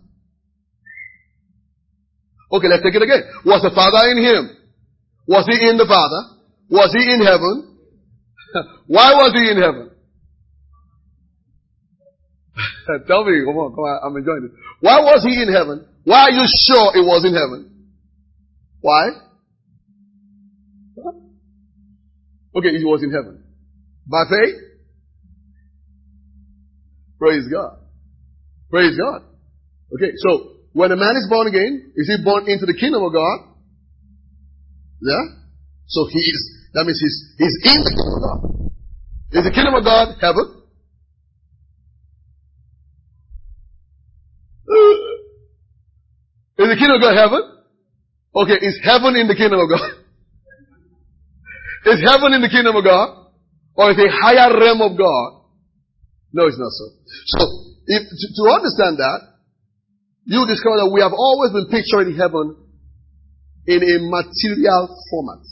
Okay, let's take it again. Was the Father in him? Was he in the Father? Was he in heaven? Why was he in heaven? Tell me, come on, come on, I'm enjoying it. Why was he in heaven? Why are you sure it was in heaven? Why? Huh? Okay, he was in heaven. By faith? Praise God. Praise God. Okay, so when a man is born again, is he born into the kingdom of God? Yeah? So he is, that means he's, he's in the kingdom of God. Is the kingdom of God heaven? Is the kingdom of God heaven? Okay, is heaven in the kingdom of God? Is heaven in the kingdom of God? Or is it a higher realm of God? No, it's not so. So, if, to, to understand that, you discover that we have always been picturing heaven in a material format.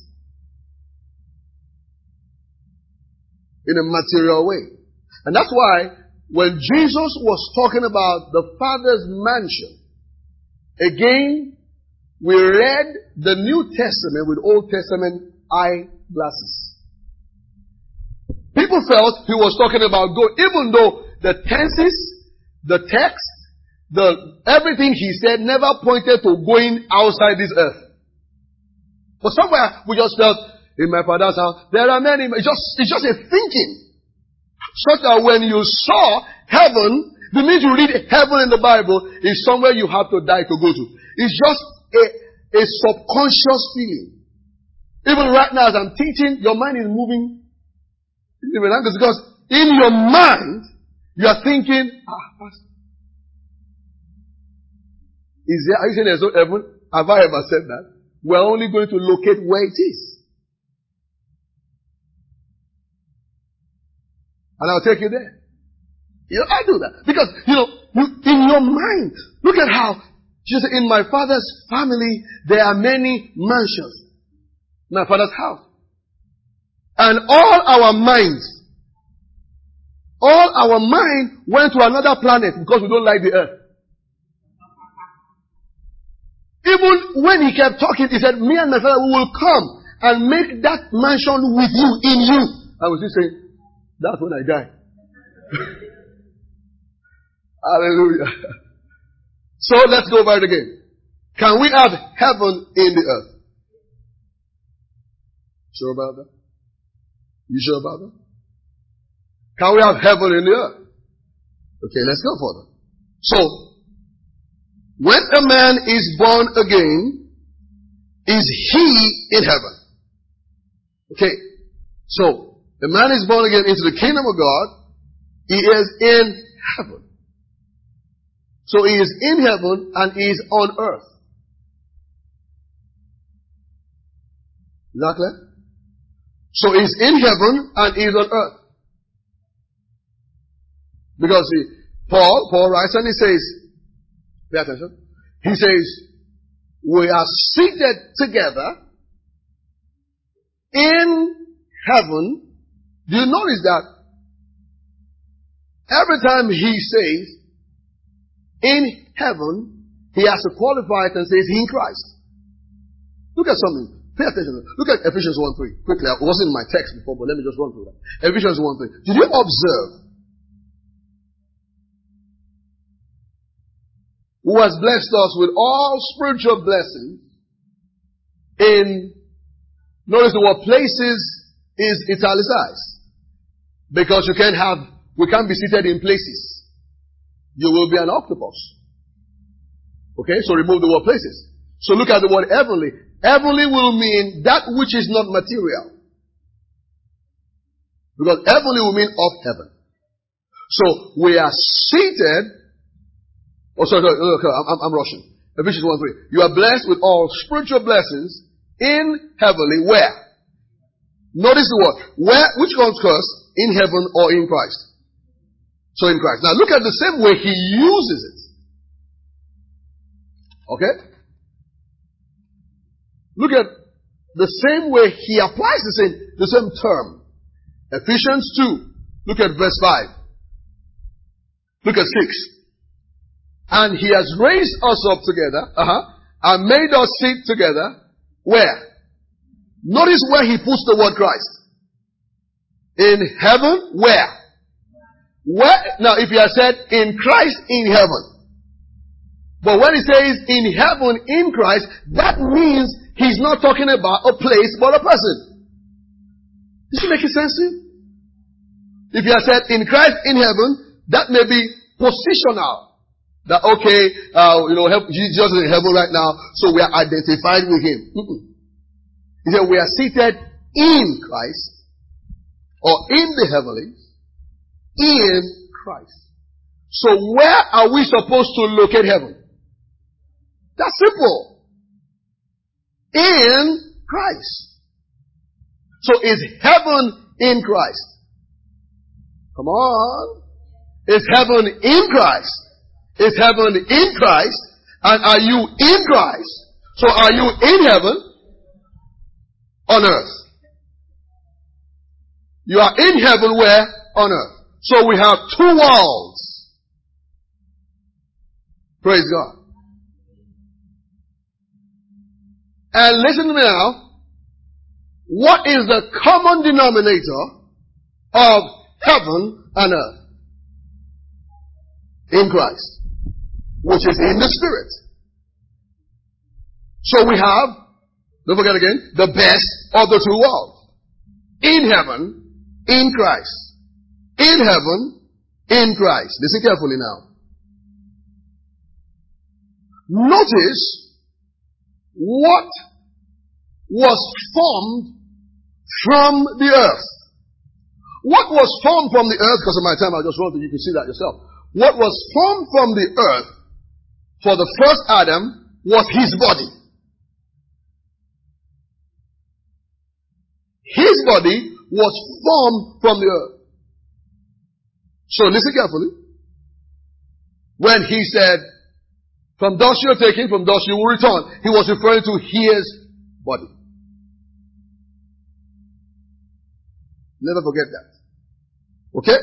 In a material way. And that's why when Jesus was talking about the Father's mansion, again, we read the New Testament with Old Testament eyeglasses. People felt he was talking about go, even though the tenses, the text, the everything he said never pointed to going outside this earth. But somewhere we just felt in my father's house there are many. It's just it's just a thinking, such that when you saw heaven, the minute you read heaven in the Bible is somewhere you have to die to go to. It's just a a subconscious feeling. Even right now, as I'm teaching, your mind is moving. Because in your mind, you are thinking, ah, Pastor, is there, are you saying there's no heaven? Have I ever said that? We're only going to locate where it is. And I'll take you there. You know, I do that. Because, you know, you, in your mind, look at how, she said, in my father's family, there are many mansions. My father's house. And all our minds, all our mind went to another planet because we don't like the earth. Even when he kept talking, he said, me and my father will come and make that mansion with you, in you. I was just saying, that's when I die. Hallelujah. So let's go over it again. Can we have heaven in the earth? Sure about that? You sure about that? Can we have heaven in the earth? Okay, let's go further. So, when a man is born again, is he in heaven? Okay, so, the man is born again into the kingdom of God, he is in heaven. So he is in heaven and he is on earth. Is that clear? So he's in heaven and he's on earth. Because he, Paul, Paul writes and he says, pay attention, he says, we are seated together in heaven. Do you notice that every time he says in heaven, he has to qualify it and says in Christ. Look at something. Pay attention. Look at Ephesians one three. Quickly, it wasn't in my text before, but let me just run through that. Ephesians one three. Did you observe who has blessed us with all spiritual blessings in, notice the word places is italicized. Because you can't have, we can't be seated in places. You will be an octopus. Okay, so remove the word places. So look at the word heavenly. Heavenly will mean that which is not material. Because heavenly will mean of heaven. So we are seated. Oh, sorry, sorry, okay, I'm, I'm rushing. Ephesians one three. You are blessed with all spiritual blessings in heavenly where? Notice the word. Where, which comes first? In heaven or in Christ? So in Christ. Now look at the same way he uses it. Okay? Look at the same way he applies the same, the same term. Ephesians two. Look at verse five. Look at six. And he has raised us up together, uh-huh, and made us sit together. Where? Notice where he puts the word Christ. In heaven, where? Where? Now, if you have said in Christ, in heaven. But when he says in heaven, in Christ, that means he's not talking about a place, but a person. Does it make sense to you? If you have said in Christ, in heaven, that may be positional. That, okay, uh, you know, Jesus is in heaven right now, so we are identified with him. Mm-mm. He said we are seated in Christ, or in the heavenlies, in Christ. So where are we supposed to locate heaven? That's simple. In Christ. So is heaven in Christ? Come on. Is heaven in Christ? Is heaven in Christ? And are you in Christ? So are you in heaven? On earth. You are in heaven where? On earth. So we have two worlds. Praise God. And listen to me now. What is the common denominator of heaven and earth? In Christ. Which is in the Spirit. So we have, don't forget again, the best of the two worlds. In heaven, in Christ. In heaven, in Christ. Listen carefully now. Notice what was formed from the earth. What was formed from the earth, because of my time I just wrote it, you can see that yourself. What was formed from the earth for the first Adam was his body. His body was formed from the earth. So listen carefully. When he said, from dust you are taken, from dust you will return, he was referring to his body. Never forget that. Okay?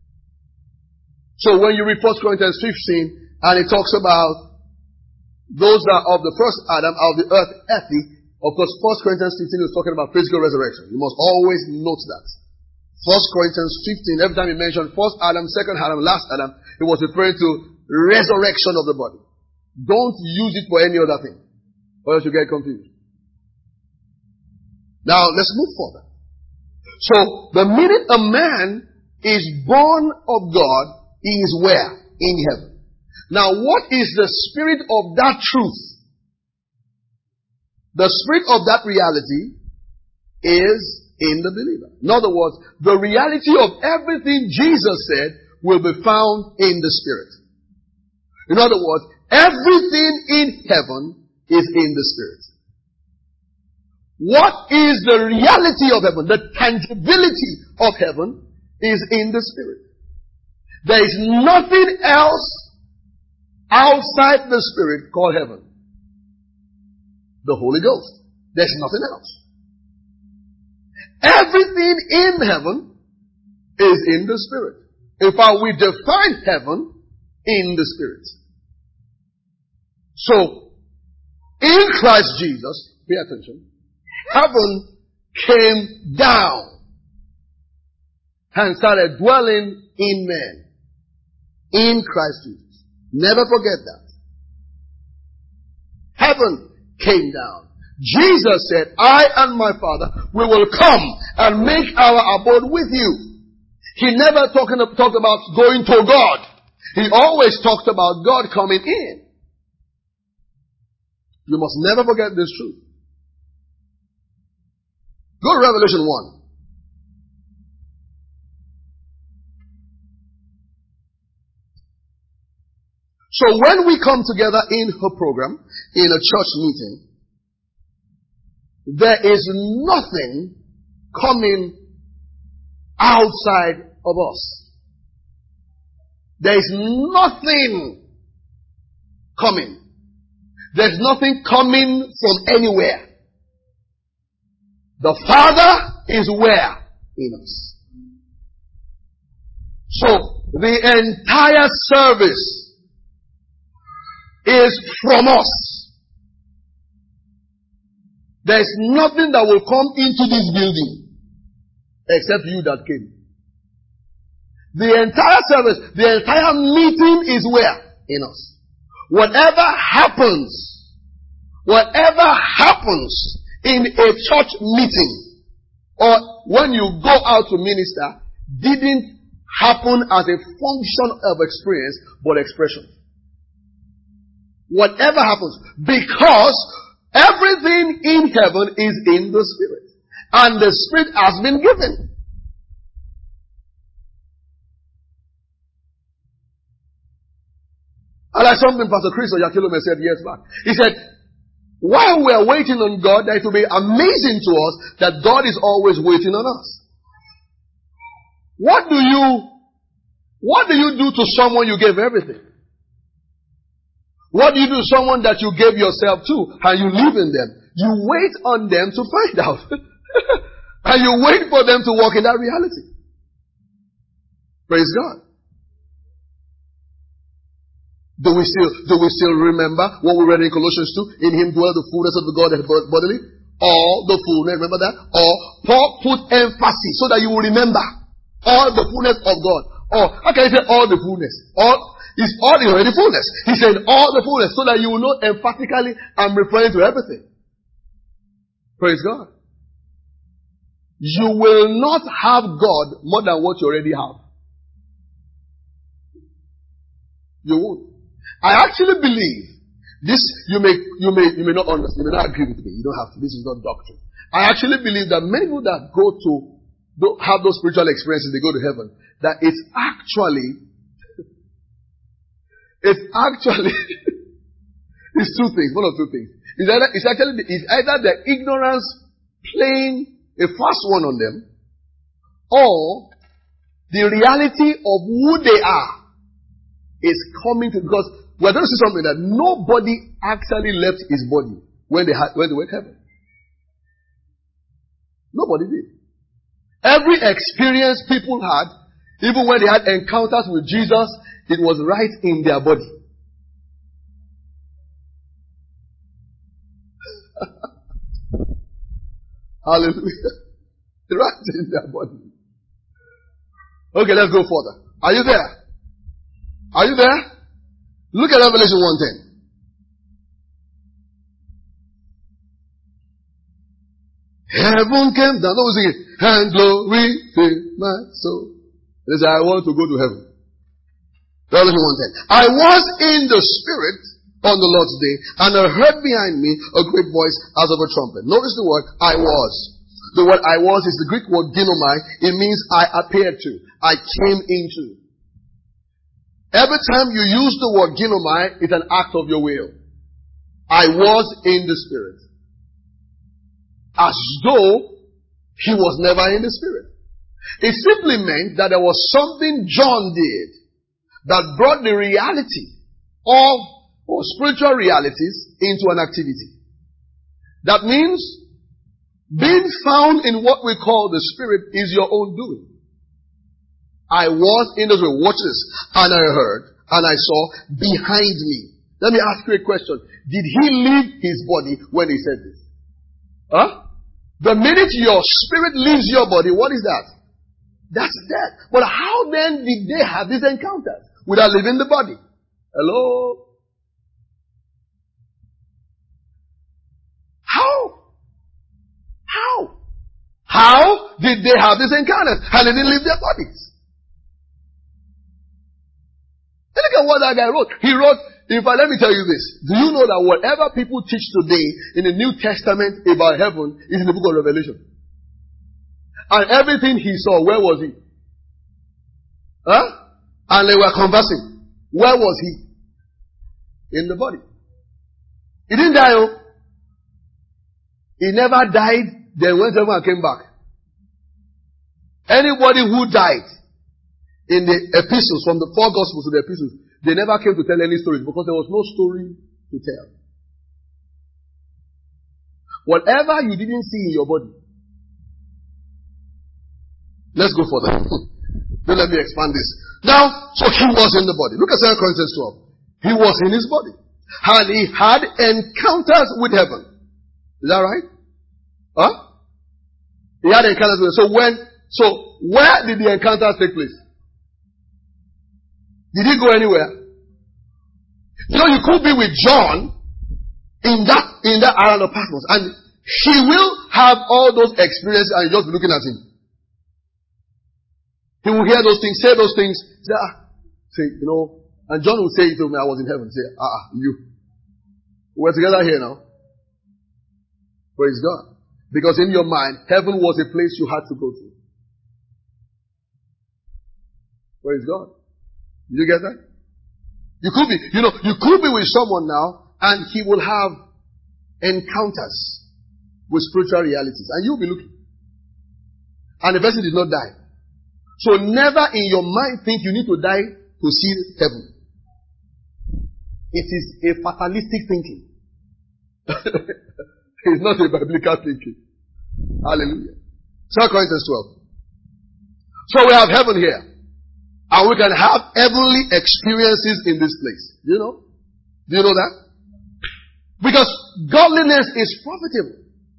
So when you read First Corinthians fifteen, and it talks about those that are of the first Adam, are of the earth, earthy, of course, First Corinthians fifteen is talking about physical resurrection. You must always note that. First Corinthians fifteen, every time you mention first Adam, second Adam, last Adam, it was referring to resurrection of the body. Don't use it for any other thing, or else you get confused. Now, let's move further. So, the minute a man is born of God, he is where? In heaven. Now, what is the spirit of that truth? The spirit of that reality is in the believer. In other words, the reality of everything Jesus said will be found in the Spirit. In other words, everything in heaven is in the Spirit. What is the reality of heaven? The tangibility of heaven is in the Spirit. There is nothing else outside the Spirit called heaven. The Holy Ghost. There's nothing else. Everything in heaven is in the Spirit. In fact, we define heaven in the Spirit. So, in Christ Jesus, pay attention, heaven came down and started dwelling in men. In Christ Jesus. Never forget that. Heaven came down. Jesus said, I and my Father, we will come and make our abode with you. He never talking, talked about going to God. He always talked about God coming in. You must never forget this truth. Go to Revelation one. So when we come together in her program, in a church meeting, there is nothing coming outside of us. There is nothing coming. There's nothing coming from anywhere. The Father is where? In us. So, the entire service is from us. There's nothing that will come into this building except you that came. The entire service, the entire meeting is where? In us. Whatever happens, whatever happens in a church meeting or when you go out to minister didn't happen as a function of experience but expression. Whatever happens. Because everything in heaven is in the Spirit. And the Spirit has been given. I like something Pastor Chris Oyakhilome said years back. He said, while we are waiting on God, that it will be amazing to us that God is always waiting on us. What do you, what do you do to someone you gave everything? What do you do to someone that you gave yourself to and you live in them? You wait on them to find out. And you wait for them to walk in that reality. Praise God. Do we still, do we still remember what we read in Colossians two? In him dwell the fullness of the Godhead bodily. All the fullness, remember that? Or Paul put emphasis so that you will remember all the fullness of God. Or, how can you say all the fullness? All, is all is already fullness. He said all the fullness so that you will know emphatically I'm referring to everything. Praise God. You will not have God more than what you already have. You won't. I actually believe this, you may, you may, you may not understand, you may not agree with me. You don't have to. This is not doctrine. I actually believe that many people that go to, have those spiritual experiences, they go to heaven, that it's actually, it's actually, it's two things, one of two things. It's either, it's actually, it's either the ignorance playing a fast one on them, or the reality of who they are is coming to, because we're going to see something that nobody actually left his body when they had, when they went to heaven. Nobody did. Every experience people had, even when they had encounters with Jesus, it was right in their body. Hallelujah. Right in their body. Okay, let's go further. Are you there? Are you there? Look at Revelation one ten. Heaven came down. No, sing it. And glory filled my soul. They say, I want to go to heaven. Revelation one ten. I was in the Spirit on the Lord's day, and I heard behind me a great voice as of a trumpet. Notice the word, I was. The word I was is the Greek word ginomai. It means I appeared to. I came into. Every time you use the word ginomai, it's an act of your will. I was in the Spirit. As though he was never in the Spirit. It simply meant that there was something John did that brought the reality of or spiritual realities into an activity. That means being found in what we call the Spirit is your own doing. I was in the Spirit. Watch this. And I heard and I saw behind me. Let me ask you a question. Did he leave his body when he said this? Huh? The minute your spirit leaves your body, what is that? That's death. But how then did they have these encounters without leaving the body? Hello? How? How? How did they have these encounters and they didn't leave their bodies? And look at what that guy wrote. He wrote, in fact, let me tell you this. Do you know that whatever people teach today in the New Testament about heaven is in the book of Revelation? And everything he saw, where was he? Huh? And they were conversing. Where was he? In the body. He didn't die. Oh. He never died, then went over and came back. Anybody who died in the epistles, from the four gospels to the epistles, they never came to tell any stories because there was no story to tell. Whatever you didn't see in your body. Let's go further. Then let me expand this. Now, so he was in the body. Look at Second Corinthians twelve. He was in his body. And he had encounters with heaven. Is that right? Huh? He had encounters with heaven. So when, so where did the encounters take place? Did he go anywhere? You know, you could be with John in that, in that island of Patmos, and he will have all those experiences and you'll just be looking at him. He will hear those things, say those things, say, ah, say, you know, and John will say to me, I was in heaven, say, ah, you. We're together here now. Praise God. Because in your mind, heaven was a place you had to go to. Praise God. Did you get that? You could be, you know, you could be with someone now and he will have encounters with spiritual realities and you'll be looking. And the person did not die. So never in your mind think you need to die to see heaven. It is a fatalistic thinking. It's not a biblical thinking. Hallelujah. Second Corinthians twelve. So we have heaven here. And we can have heavenly experiences in this place. Do you know? Do you know that? Because godliness is profitable.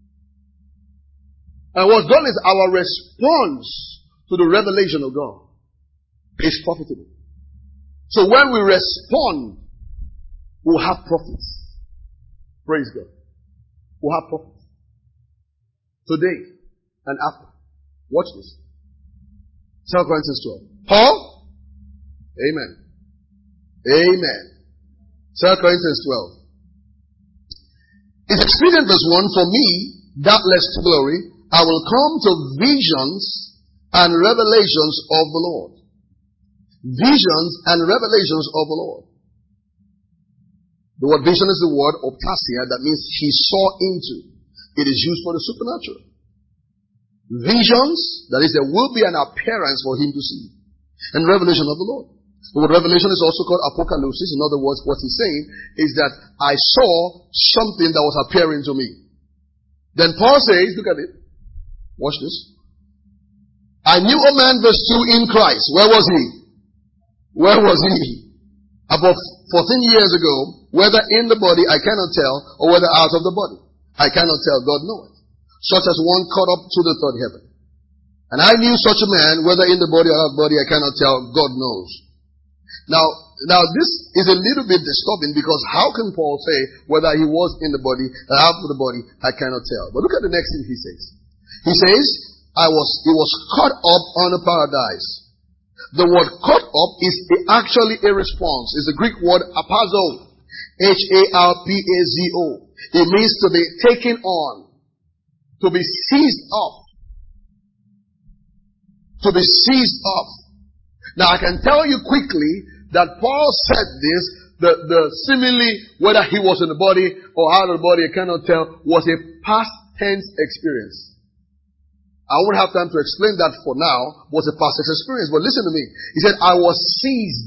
And what godliness, our response to the revelation of God, is profitable. So when we respond, we'll have profits. Praise God. We'll have profits. Today and after. Watch this. Second Corinthians twelve. Paul? Amen. Amen. Second Corinthians twelve. It's expedient, verse one, for me, doubtless to glory, I will come to visions and revelations of the Lord. Visions and revelations of the Lord. The word vision is the word optasia, that means he saw into. It is used for the supernatural. Visions, that is, there will be an appearance for him to see. And revelation of the Lord. The word revelation is also called apocalypse. In other words, what he's saying is that I saw something that was appearing to me. Then Paul says, look at it. Watch this. I knew a man, verse two, in Christ. Where was he? Where was he? About fourteen years ago, whether in the body I cannot tell, or whether out of the body. I cannot tell, God knoweth. Such as one caught up to the third heaven. And I knew such a man, whether in the body or out of the body, I cannot tell, God knows. Now, now this is a little bit disturbing because how can Paul say whether he was in the body or out of the body, I cannot tell. But look at the next thing he says. He says, I was, he was caught up on a paradise. The word caught up is actually a response. It's the Greek word apazo. H A R P A Z O. It means to be taken on. To be seized up. To be seized up. Now I can tell you quickly that Paul said this, the, the simile, whether he was in the body or out of the body, I cannot tell, was a past tense experience. I won't have time to explain that for now, was a past tense experience, but listen to me. He said, I was seized,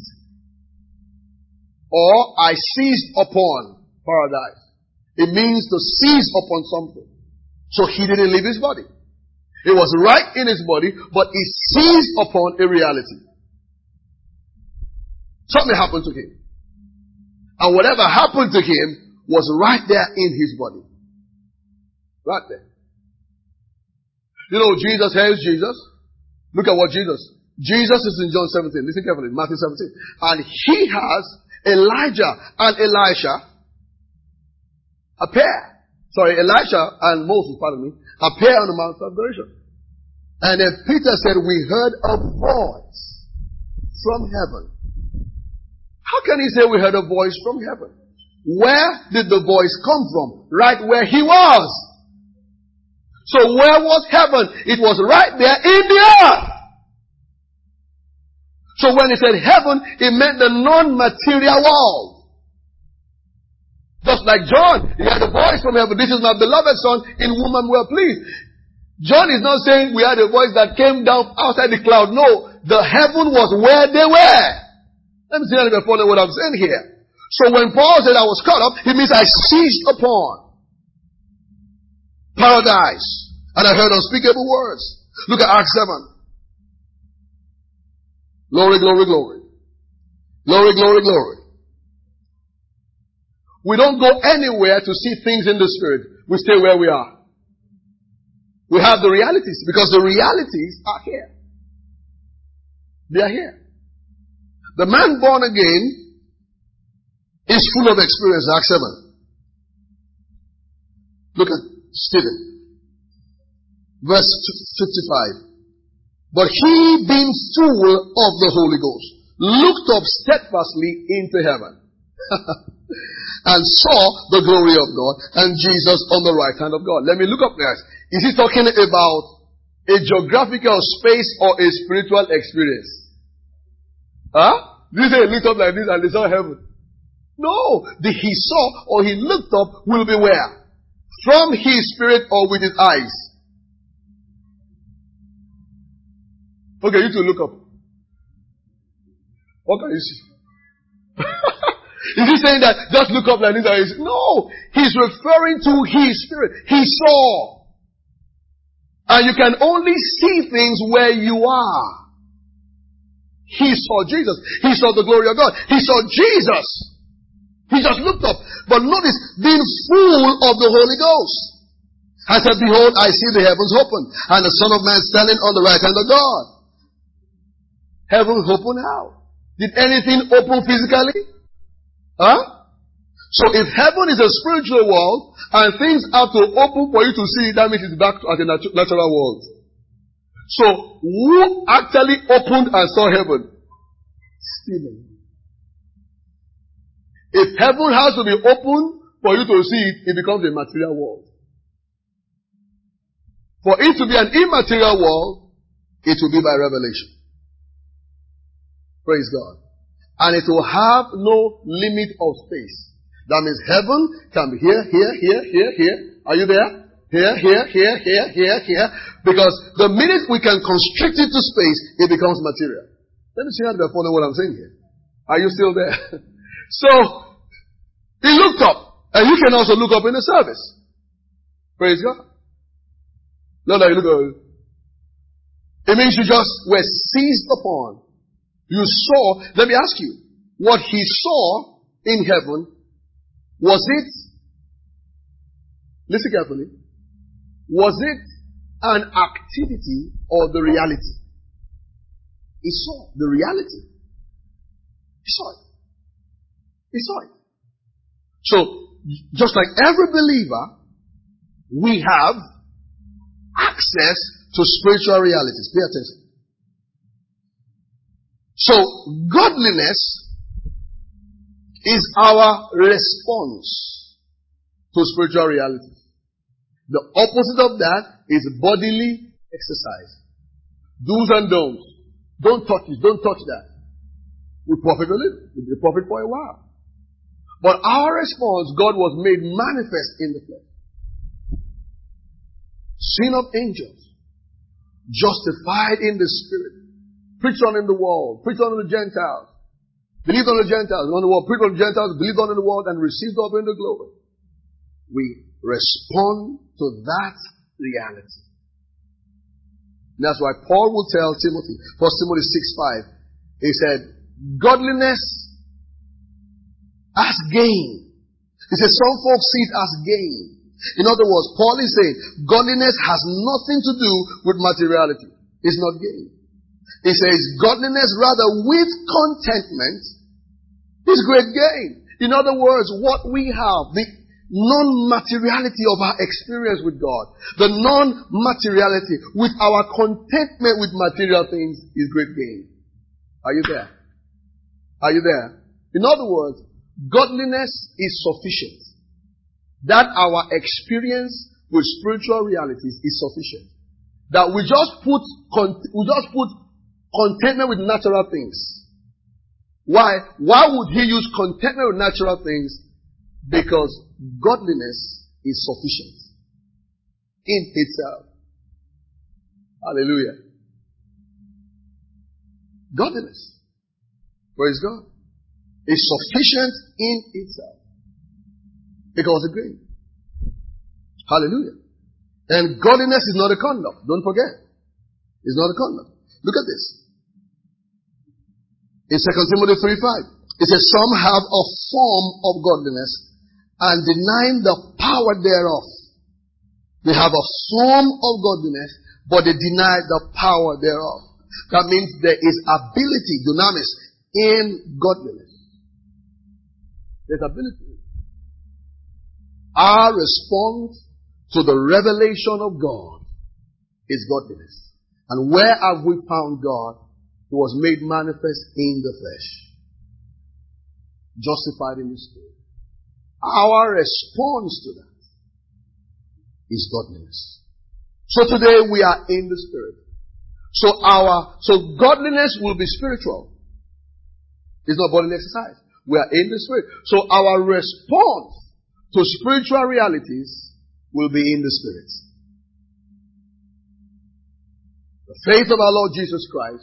or I seized upon paradise. It means to seize upon something. So he didn't leave his body. It was right in his body, but he seized upon a reality. Something happened to him. And whatever happened to him was right there in his body. Right there. You know, Jesus, here's Jesus. Look at what Jesus. Jesus is in John seventeen. Listen carefully. Matthew seventeen. And he has Elijah and Elisha appear. Sorry, Elisha and Moses, pardon me, appear on the Mount of Transfiguration. And then Peter said, we heard a voice from heaven. How can he say we heard a voice from heaven? Where did the voice come from? Right where he was. So where was heaven? It was right there in the earth. So when he said heaven, it meant the non-material world. Just like John, he had a voice from heaven. This is my beloved son, in whom I'm well pleased. John is not saying we had a voice that came down outside the cloud. No, the heaven was where they were. Let me see if you follow what I'm saying here. So when Paul said I was caught up, it means I seized upon paradise. And I heard unspeakable words. Look at Acts seven. Glory, glory, glory. Glory, glory, glory. We don't go anywhere to see things in the spirit. We stay where we are. We have the realities because the realities are here. They are here. The man born again is full of experience. Acts seven. Look at Stephen. Verse fifty-five. But he, being full of the Holy Ghost, looked up steadfastly into heaven. and saw the glory of God and Jesus on the right hand of God. Let me look up there. Is he talking about a geographical space or a spiritual experience? Huh? Did he say he looked up like this and they saw heaven? No. The he saw or he looked up will be where? From his spirit or with his eyes? Okay, you two look up. What can you see? Is he saying that just look up like this? And no, he's referring to his spirit. He saw. And you can only see things where you are. He saw Jesus. He saw the glory of God. He saw Jesus. He just looked up. But notice, being full of the Holy Ghost. I said, behold, I see the heavens open, and the Son of Man standing on the right hand of God. Heavens open how? Did anything open physically? Huh? So if heaven is a spiritual world and things have to open for you to see, that means it's back to at a natu- natural world. So who actually opened and saw heaven? Stephen. If heaven has to be open for you to see it, it becomes a material world. For it to be an immaterial world, it will be by revelation. Praise God. And it will have no limit of space. That means heaven can be here, here, here, here, here. Are you there? Here, here, here, here, here, here. Because the minute we can constrict it to space, it becomes material. Let me see how they're following what I'm saying here. Are you still there? So, he looked up. And you can also look up in the service. Praise God. Not that you look up. It means you just were seized upon. You saw, let me ask you, what he saw in heaven, was it, listen carefully, was it an activity or the reality? He saw the reality. He saw it. He saw it. So, just like every believer, we have access to spiritual realities. Pay attention. So, godliness is our response to spiritual realities. The opposite of that is bodily exercise. Do's and don'ts. Don't touch this, don't touch that. We profit a little. We profit for a while. But our response, God was made manifest in the flesh. Sin of angels. Justified in the spirit. Preached on in the world, preached on in the Gentiles, believed on the Gentiles, on the world, preached on the Gentiles, believed on in the world, and received up in the glory. We respond to that reality. And that's why Paul will tell Timothy, First Timothy six five, he said, godliness as gain. He said, some folks see it as gain. In other words, Paul is saying, godliness has nothing to do with materiality. It's not gain. He says, godliness rather with contentment is great gain. In other words, what we have, the non-materiality of our experience with God, the non-materiality with our contentment with material things is great gain. Are you there? Are you there? In other words, godliness is sufficient. That our experience with spiritual realities is sufficient. That we just put, we just put contentment with natural things. Why? Why would he use contentment with natural things? Because godliness is sufficient in itself. Hallelujah. Godliness, praise God, is sufficient in itself. Because of grace. Hallelujah. And godliness is not a conduct. Don't forget. It's not a conduct. Look at this. In Second Timothy three five, it says, some have a form of godliness and denying the power thereof. They have a form of godliness, but they deny the power thereof. That means there is ability, dunamis, in godliness. There's ability. Our response to the revelation of God is godliness. And where have we found God? He was made manifest in the flesh. Justified in the spirit. Our response to that is godliness. So today we are in the Spirit. So our, so godliness will be spiritual. It's not bodily exercise. We are in the Spirit. So our response to spiritual realities will be in the Spirit. The faith of our Lord Jesus Christ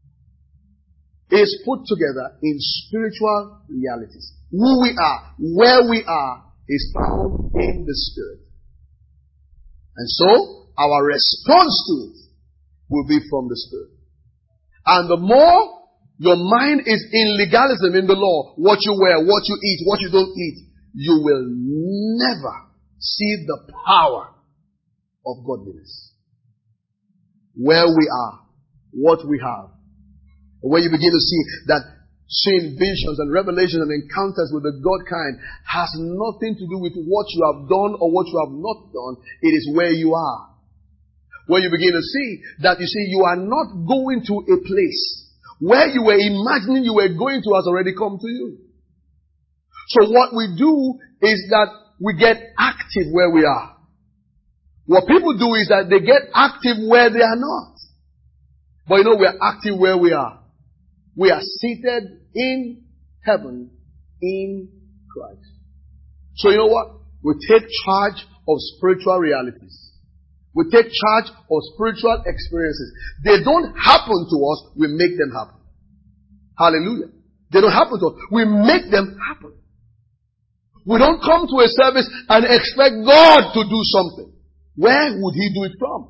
is put together in spiritual realities. Who we are, where we are, is found in the Spirit. And so, our response to it will be from the Spirit. And the more your mind is in legalism, in the law, what you wear, what you eat, what you don't eat, you will never see the power of godliness. Where we are, what we have. When you begin to see that seeing visions and revelations and encounters with the God kind has nothing to do with what you have done or what you have not done. It is where you are. When you begin to see that, you see, you are not going to a place where you were imagining you were going to has already come to you. So what we do is that we get active where we are. What people do is that they get active where they are not. But you know, we are active where we are. We are seated in heaven in Christ. So you know what? We take charge of spiritual realities. We take charge of spiritual experiences. They don't happen to us, we make them happen. Hallelujah. They don't happen to us, we make them happen. We don't come to a service and expect God to do something. Where would He do it from?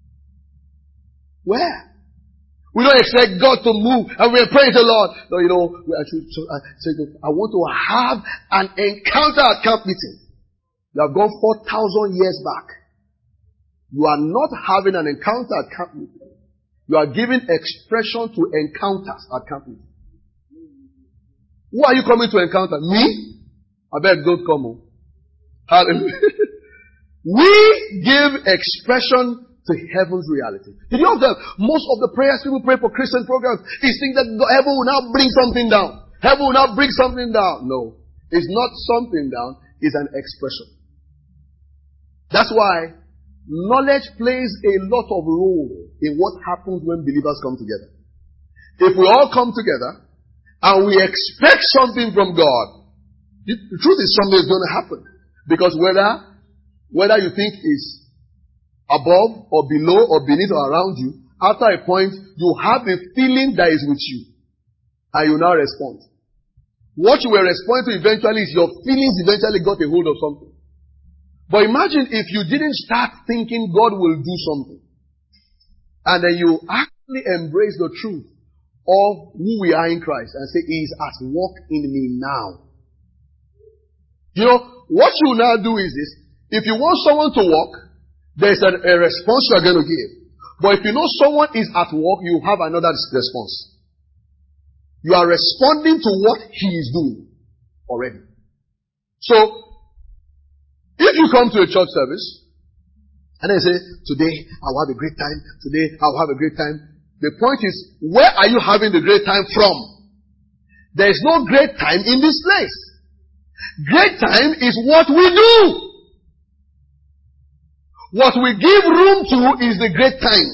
Where? We don't expect God to move and we're praying to the Lord. No, you know, I, should, so I, say, I want to have an encounter at camp meeting. You have gone four thousand years back. You are not having an encounter at camp meeting. You are giving expression to encounters at camp meeting. Who are you coming to encounter? Me? I beg, don't come home. Hallelujah. We give expression to heaven's reality. Did you observe? Most of the prayers people pray for Christian programs is think that heaven will now bring something down. Heaven will now bring something down. No. It's not something down. It's an expression. That's why knowledge plays a lot of role in what happens when believers come together. If we all come together and we expect something from God, the truth is something is going to happen. Because whether, whether you think is above or below or beneath or around you, after a point, you have a feeling that is with you. And you now respond. What you will respond to eventually is your feelings eventually got a hold of something. But imagine if you didn't start thinking God will do something. And then you actually embrace the truth of who we are in Christ and say, He is at work in me now. You know, what you now do is this. If you want someone to walk, there's a, a response you are going to give. But if you know someone is at work, you have another response. You are responding to what he is doing already. So, if you come to a church service, and they say, today I'll have a great time, today I'll have a great time. The point is, where are you having the great time from? There is no great time in this place. Great time is what we do. What we give room to is the great time.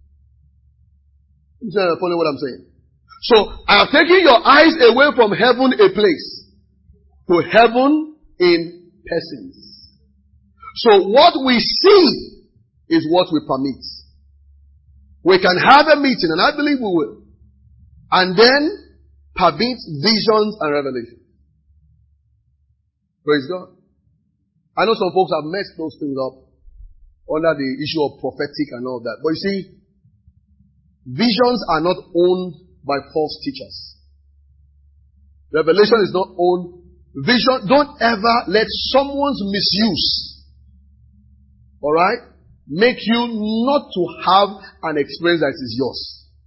You follow what I'm saying? So, I have taken your eyes away from heaven, a place, to heaven in persons. So, what we see is what we permit. We can have a meeting, and I believe we will, and then permit visions and revelations. Praise God. I know some folks have messed those things up under the issue of prophetic and all that. But you see, visions are not owned by false teachers. Revelation is not owned. Vision, don't ever let someone's misuse, alright, make you not to have an experience that is yours.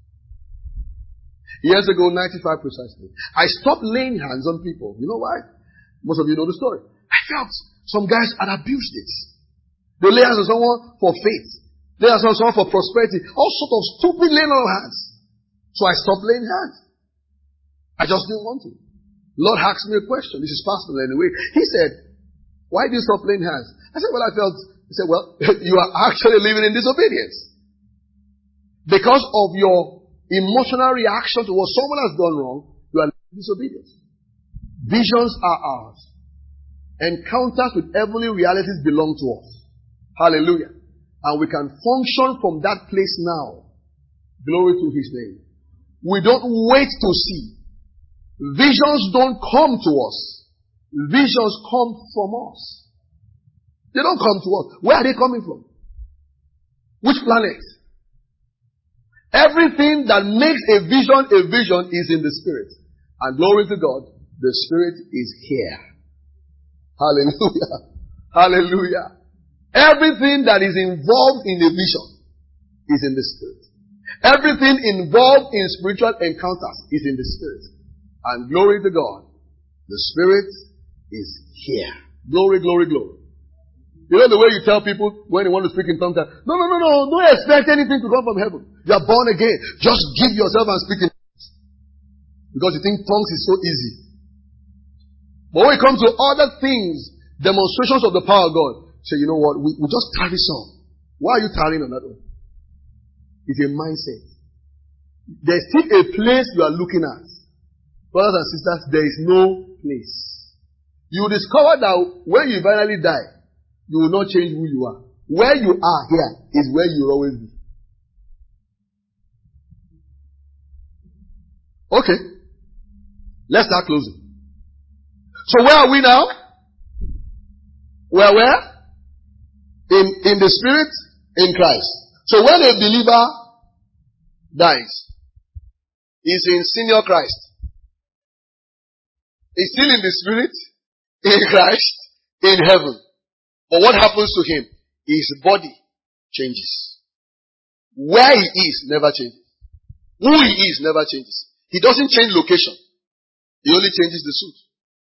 Years ago, ninety-five precisely, I stopped laying hands on people. You know why? Most of you know the story. I felt some guys had abused it. They lay hands on someone for faith. Lay hands on someone for prosperity. All sorts of stupid laying on hands. So I stopped laying hands. I just didn't want to. Lord asked me a question. This is personal anyway. He said, why do you stop laying hands? I said, well, I felt, he said, well, you are actually living in disobedience. Because of your emotional reaction to what someone has done wrong, you are living in disobedience. Visions are ours. Encounters with heavenly realities belong to us. Hallelujah. And we can function from that place now. Glory to His name. We don't wait to see. Visions don't come to us. Visions come from us. They don't come to us. Where are they coming from? Which planet? Everything that makes a vision a vision is in the Spirit. And glory to God, the Spirit is here. Hallelujah. Hallelujah. Everything that is involved in a vision is in the Spirit. Everything involved in spiritual encounters is in the Spirit. And glory to God, the Spirit is here. Glory, glory, glory. You know the way you tell people when they want to speak in tongues, no, no, no, no, don't expect anything to come from heaven. You are born again. Just give yourself and speak in tongues. Because you think tongues is so easy. But when it comes to other things, demonstrations of the power of God, say, you know what, we, we just tarry some. Why are you tarrying on that one? It's a mindset. There's still a place you are looking at. Brothers and sisters, there is no place. You will discover that when you finally die, you will not change who you are. Where you are here is where you will always be. Okay. Let's start closing. So where are we now? We are where? In, in the Spirit, in Christ. So when a believer dies, he's in senior Christ. He's still in the Spirit, in Christ, in heaven. But what happens to him? His body changes. Where he is never changes. Who he is never changes. He doesn't change location. He only changes the suit.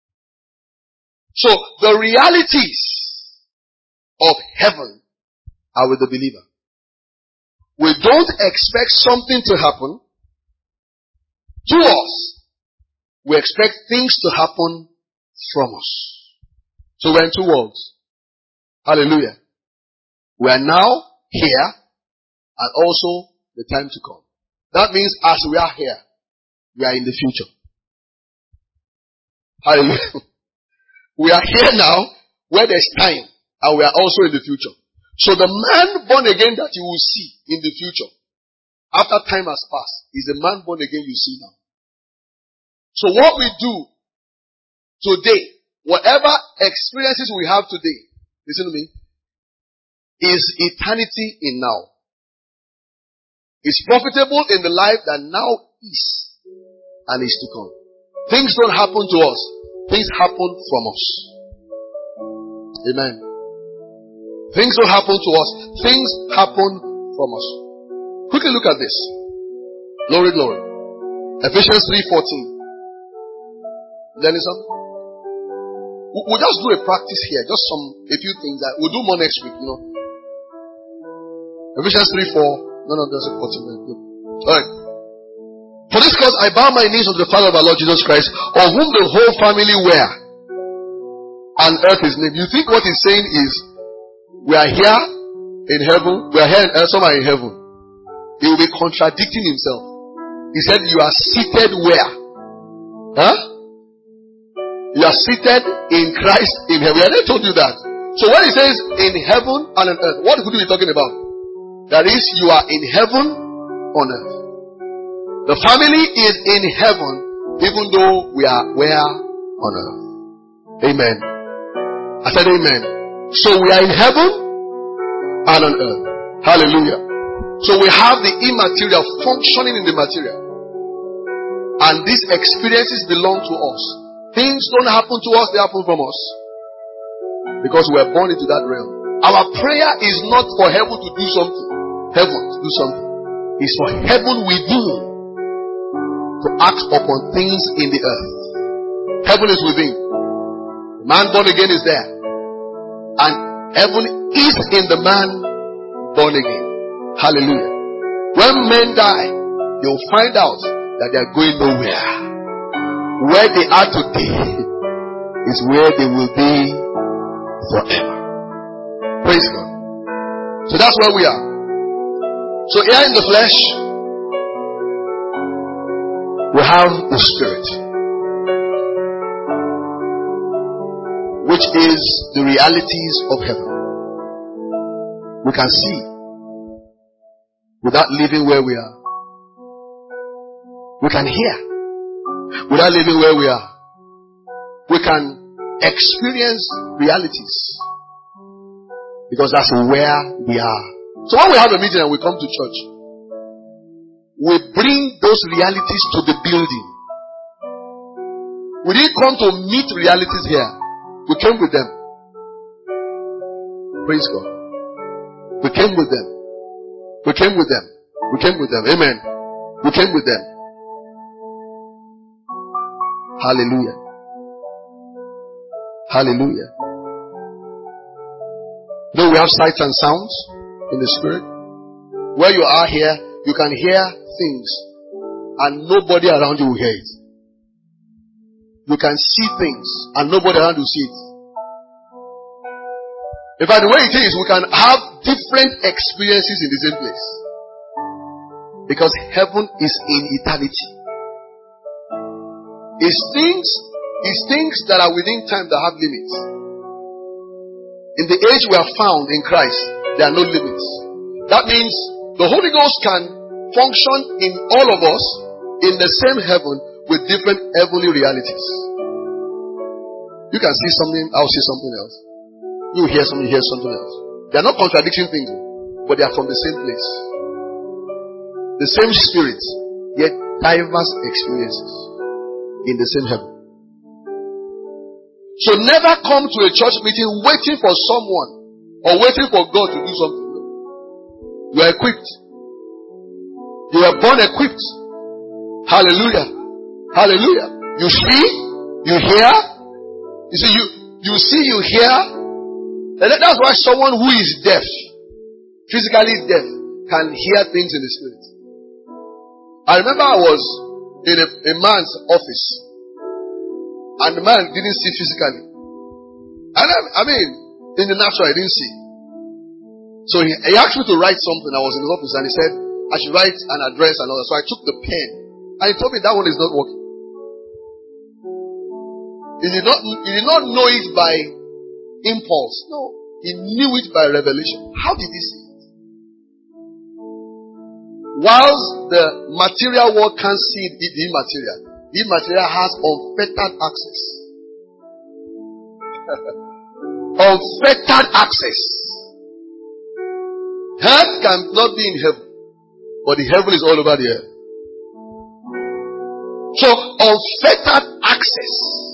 So the realities of heaven are with the believer. We don't expect something to happen to us. We expect things to happen from us. So we're in two worlds. Hallelujah. We are now here and also the time to come. That means as we are here, we are in the future. Hallelujah. We are here now where there's time and we are also in the future. So the man born again that you will see in the future after time has passed is the man born again you see now. So what we do today, whatever experiences we have today, listen to me, is eternity in now. It's profitable in the life that now is and is to come. Things don't happen to us. Things happen from us. Amen. Things don't happen to us. Things happen from us. Quickly look at this. Glory, glory. Ephesians three fourteen. Learning something? We'll just do a practice here. Just some, a few things that we'll do more next week, you know. Ephesians three four. No, no, there's a fourteen. Alright. For this cause I bow my knees unto the Father of our Lord Jesus Christ, of whom the whole family were, and earth is named. You think what he's saying is, we are here in heaven, we are here in earth, some are in heaven. He will be contradicting himself. He said, you are seated where? Huh? You are seated in Christ in heaven. I never told you that. So when he says in heaven and on earth, what could he be talking about? That is, you are in heaven on earth. The family is in heaven, even though we are where on earth. Amen. I said amen. So we are in heaven and on earth. Hallelujah. So we have the immaterial functioning in the material. And these experiences belong to us. Things don't happen to us, they happen from us. Because we are born into that realm. Our prayer is not for heaven to do something. Heaven to do something. It's for heaven within to act upon things in the earth. Heaven is within. The man born again is there. And heaven is in the man born again. Hallelujah. When men die, they'll find out that they are going nowhere. Where they are today is where they will be forever. Praise God. So that's where we are. So here in the flesh, we have the Spirit, which is the realities of heaven. We can see without living where we are. We can hear without living where we are. We can experience realities because that's where we are. So when we have a meeting and we come to church, we bring those realities to the building. We didn't come to meet realities here. We came with them. Praise God. We came with them. We came with them. We came with them. Amen. We came with them. Hallelujah. Hallelujah. Though we have sights and sounds in the spirit, where you are here, you can hear things and nobody around you will hear it. You can see things and nobody around you will see it. In fact, the way it is, we can have different experiences in the same place. Because heaven is in eternity. It's things, it's things that are within time that have limits. In the age we are found in Christ, there are no limits. That means the Holy Ghost can function in all of us in the same heaven with different heavenly realities. You can see something, I'll see something else. You hear something, you hear something else. They are not contradicting things, but they are from the same place. The same spirit, yet diverse experiences in the same heaven. So never come to a church meeting waiting for someone or waiting for God to do something. You are equipped. You are born equipped. Hallelujah. Hallelujah. You see, you hear. You see, you, you see, you hear. And that's why someone who is deaf, physically deaf, can hear things in the spirit. I remember I was in a, a man's office, and the man didn't see physically. And I, I mean, in the natural, I didn't see. So he, he asked me to write something. I was in his office, and he said I should write an address and all that. So I took the pen, and he told me that one is not working. He did not, he did not know it by impulse. No, he knew it by revelation. How did he see it? Whilst the material world can't see the immaterial, the immaterial has unfettered access. Unfettered access. Earth cannot be in heaven, but the heaven is all over the earth. So, unfettered access.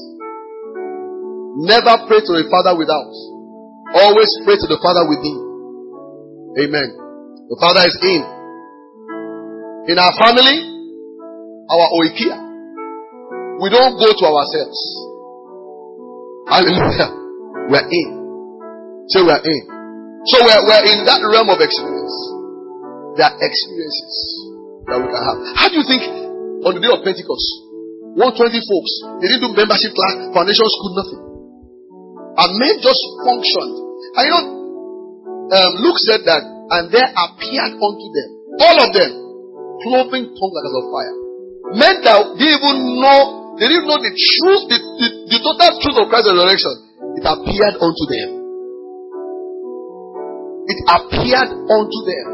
Never pray to a father without. Always pray to the Father within. Amen. The Father is in. In our family, our oikia, we don't go to ourselves. Hallelujah. We are in. So we are in. So we are, we are in that realm of experience. There are experiences that we can have. How do you think on the day of Pentecost, one hundred twenty folks, they didn't do membership class, foundation school, nothing. And men just functioned. And you know, um, Luke said that, and there appeared unto them, all of them, cloven tongues like as of fire. Men that didn't even know, they didn't know the truth, the, the, the total truth of Christ's resurrection. It appeared unto them. It appeared unto them.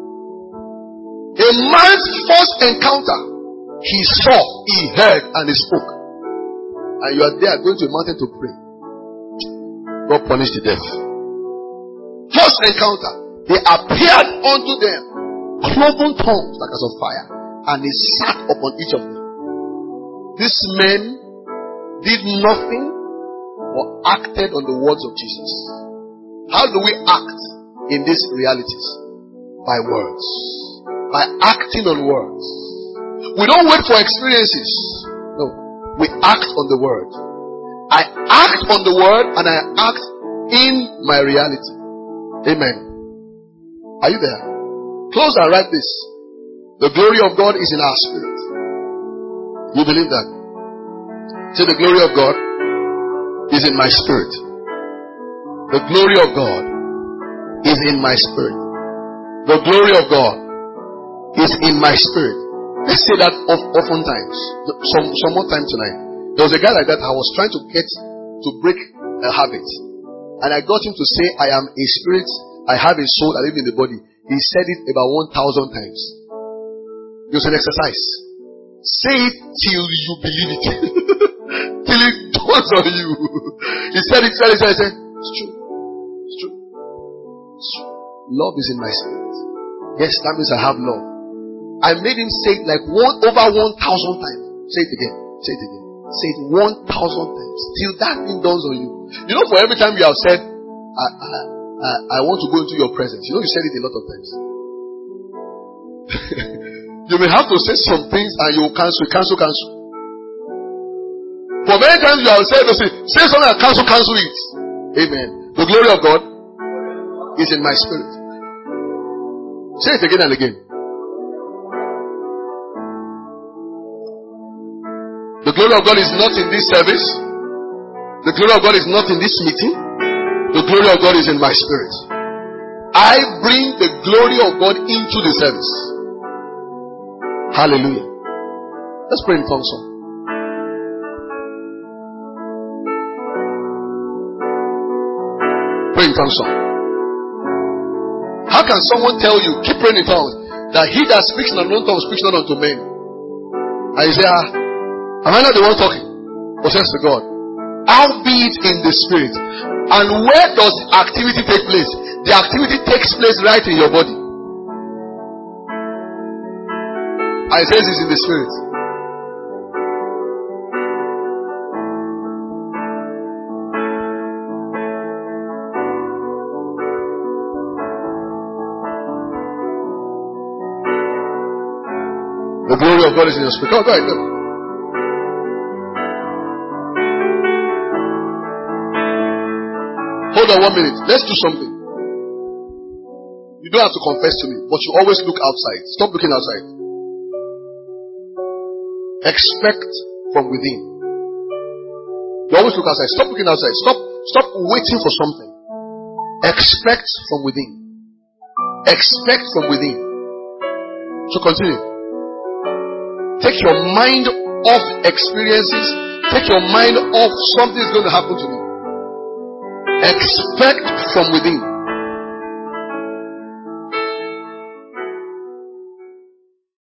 A man's first encounter, he saw, he heard, and he spoke. And you are there going to a mountain to pray. God punished the deaf. First encounter, they appeared unto them, cloven tongues like as of fire, and they sat upon each of them. These men did nothing but acted on the words of Jesus. How do we act in these realities? By words. By acting on words. We don't wait for experiences. No. We act on the word. I act on the word and I act in my reality. Amen. Are you there? Close and write this. The glory of God is in our spirit. You believe that? Say, the glory of God is in my spirit. The glory of God is in my spirit. The glory of God is in my spirit. Let's say that of, oftentimes. Some, some more time tonight. There was a guy like that I was trying to get to break a habit. And I got him to say, I am a spirit, I have a soul, I live in the body. He said it about one thousand times. It was an exercise. Say it till you believe it. Till it dawns on you. He said it, said it, said it, said it. It's true. It's true. It's true. Love is in my spirit. Yes, that means I have love. I made him say it like one over one thousand times. Say it again. Say it again. Say it one thousand times. Till that thing dawns on you. You know, for every time you have said, I, I, I, I want to go into your presence. You know, you said it a lot of times. You may have to say some things and you will cancel, cancel, cancel. For many times you have said, say, say something and cancel, cancel it. Amen. The glory of God is in my spirit. Say it again and again. The glory of God is not in this service. The glory of God is not in this meeting. The glory of God is in my spirit. I bring the glory of God into the service. Hallelujah. Let's pray in tongues. Pray in tongues. How can someone tell you, keep praying in tongues, that he that speaks in unknown tongues speaks not unto men? And you say, ah, am I not the one talking? Possess to God. Albeit in the spirit. And where does activity take place? The activity takes place right in your body. I says it's in the spirit. The glory of God is in your spirit. Go, go ahead, go. Hold on one minute. Let's do something. You don't have to confess to me, but you always look outside. Stop looking outside. Expect from within. You always look outside. Stop looking outside. Stop, stop waiting for something. Expect from within. Expect from within. So continue. Take your mind off experiences. Take your mind off something is going to happen to me. Expect from within.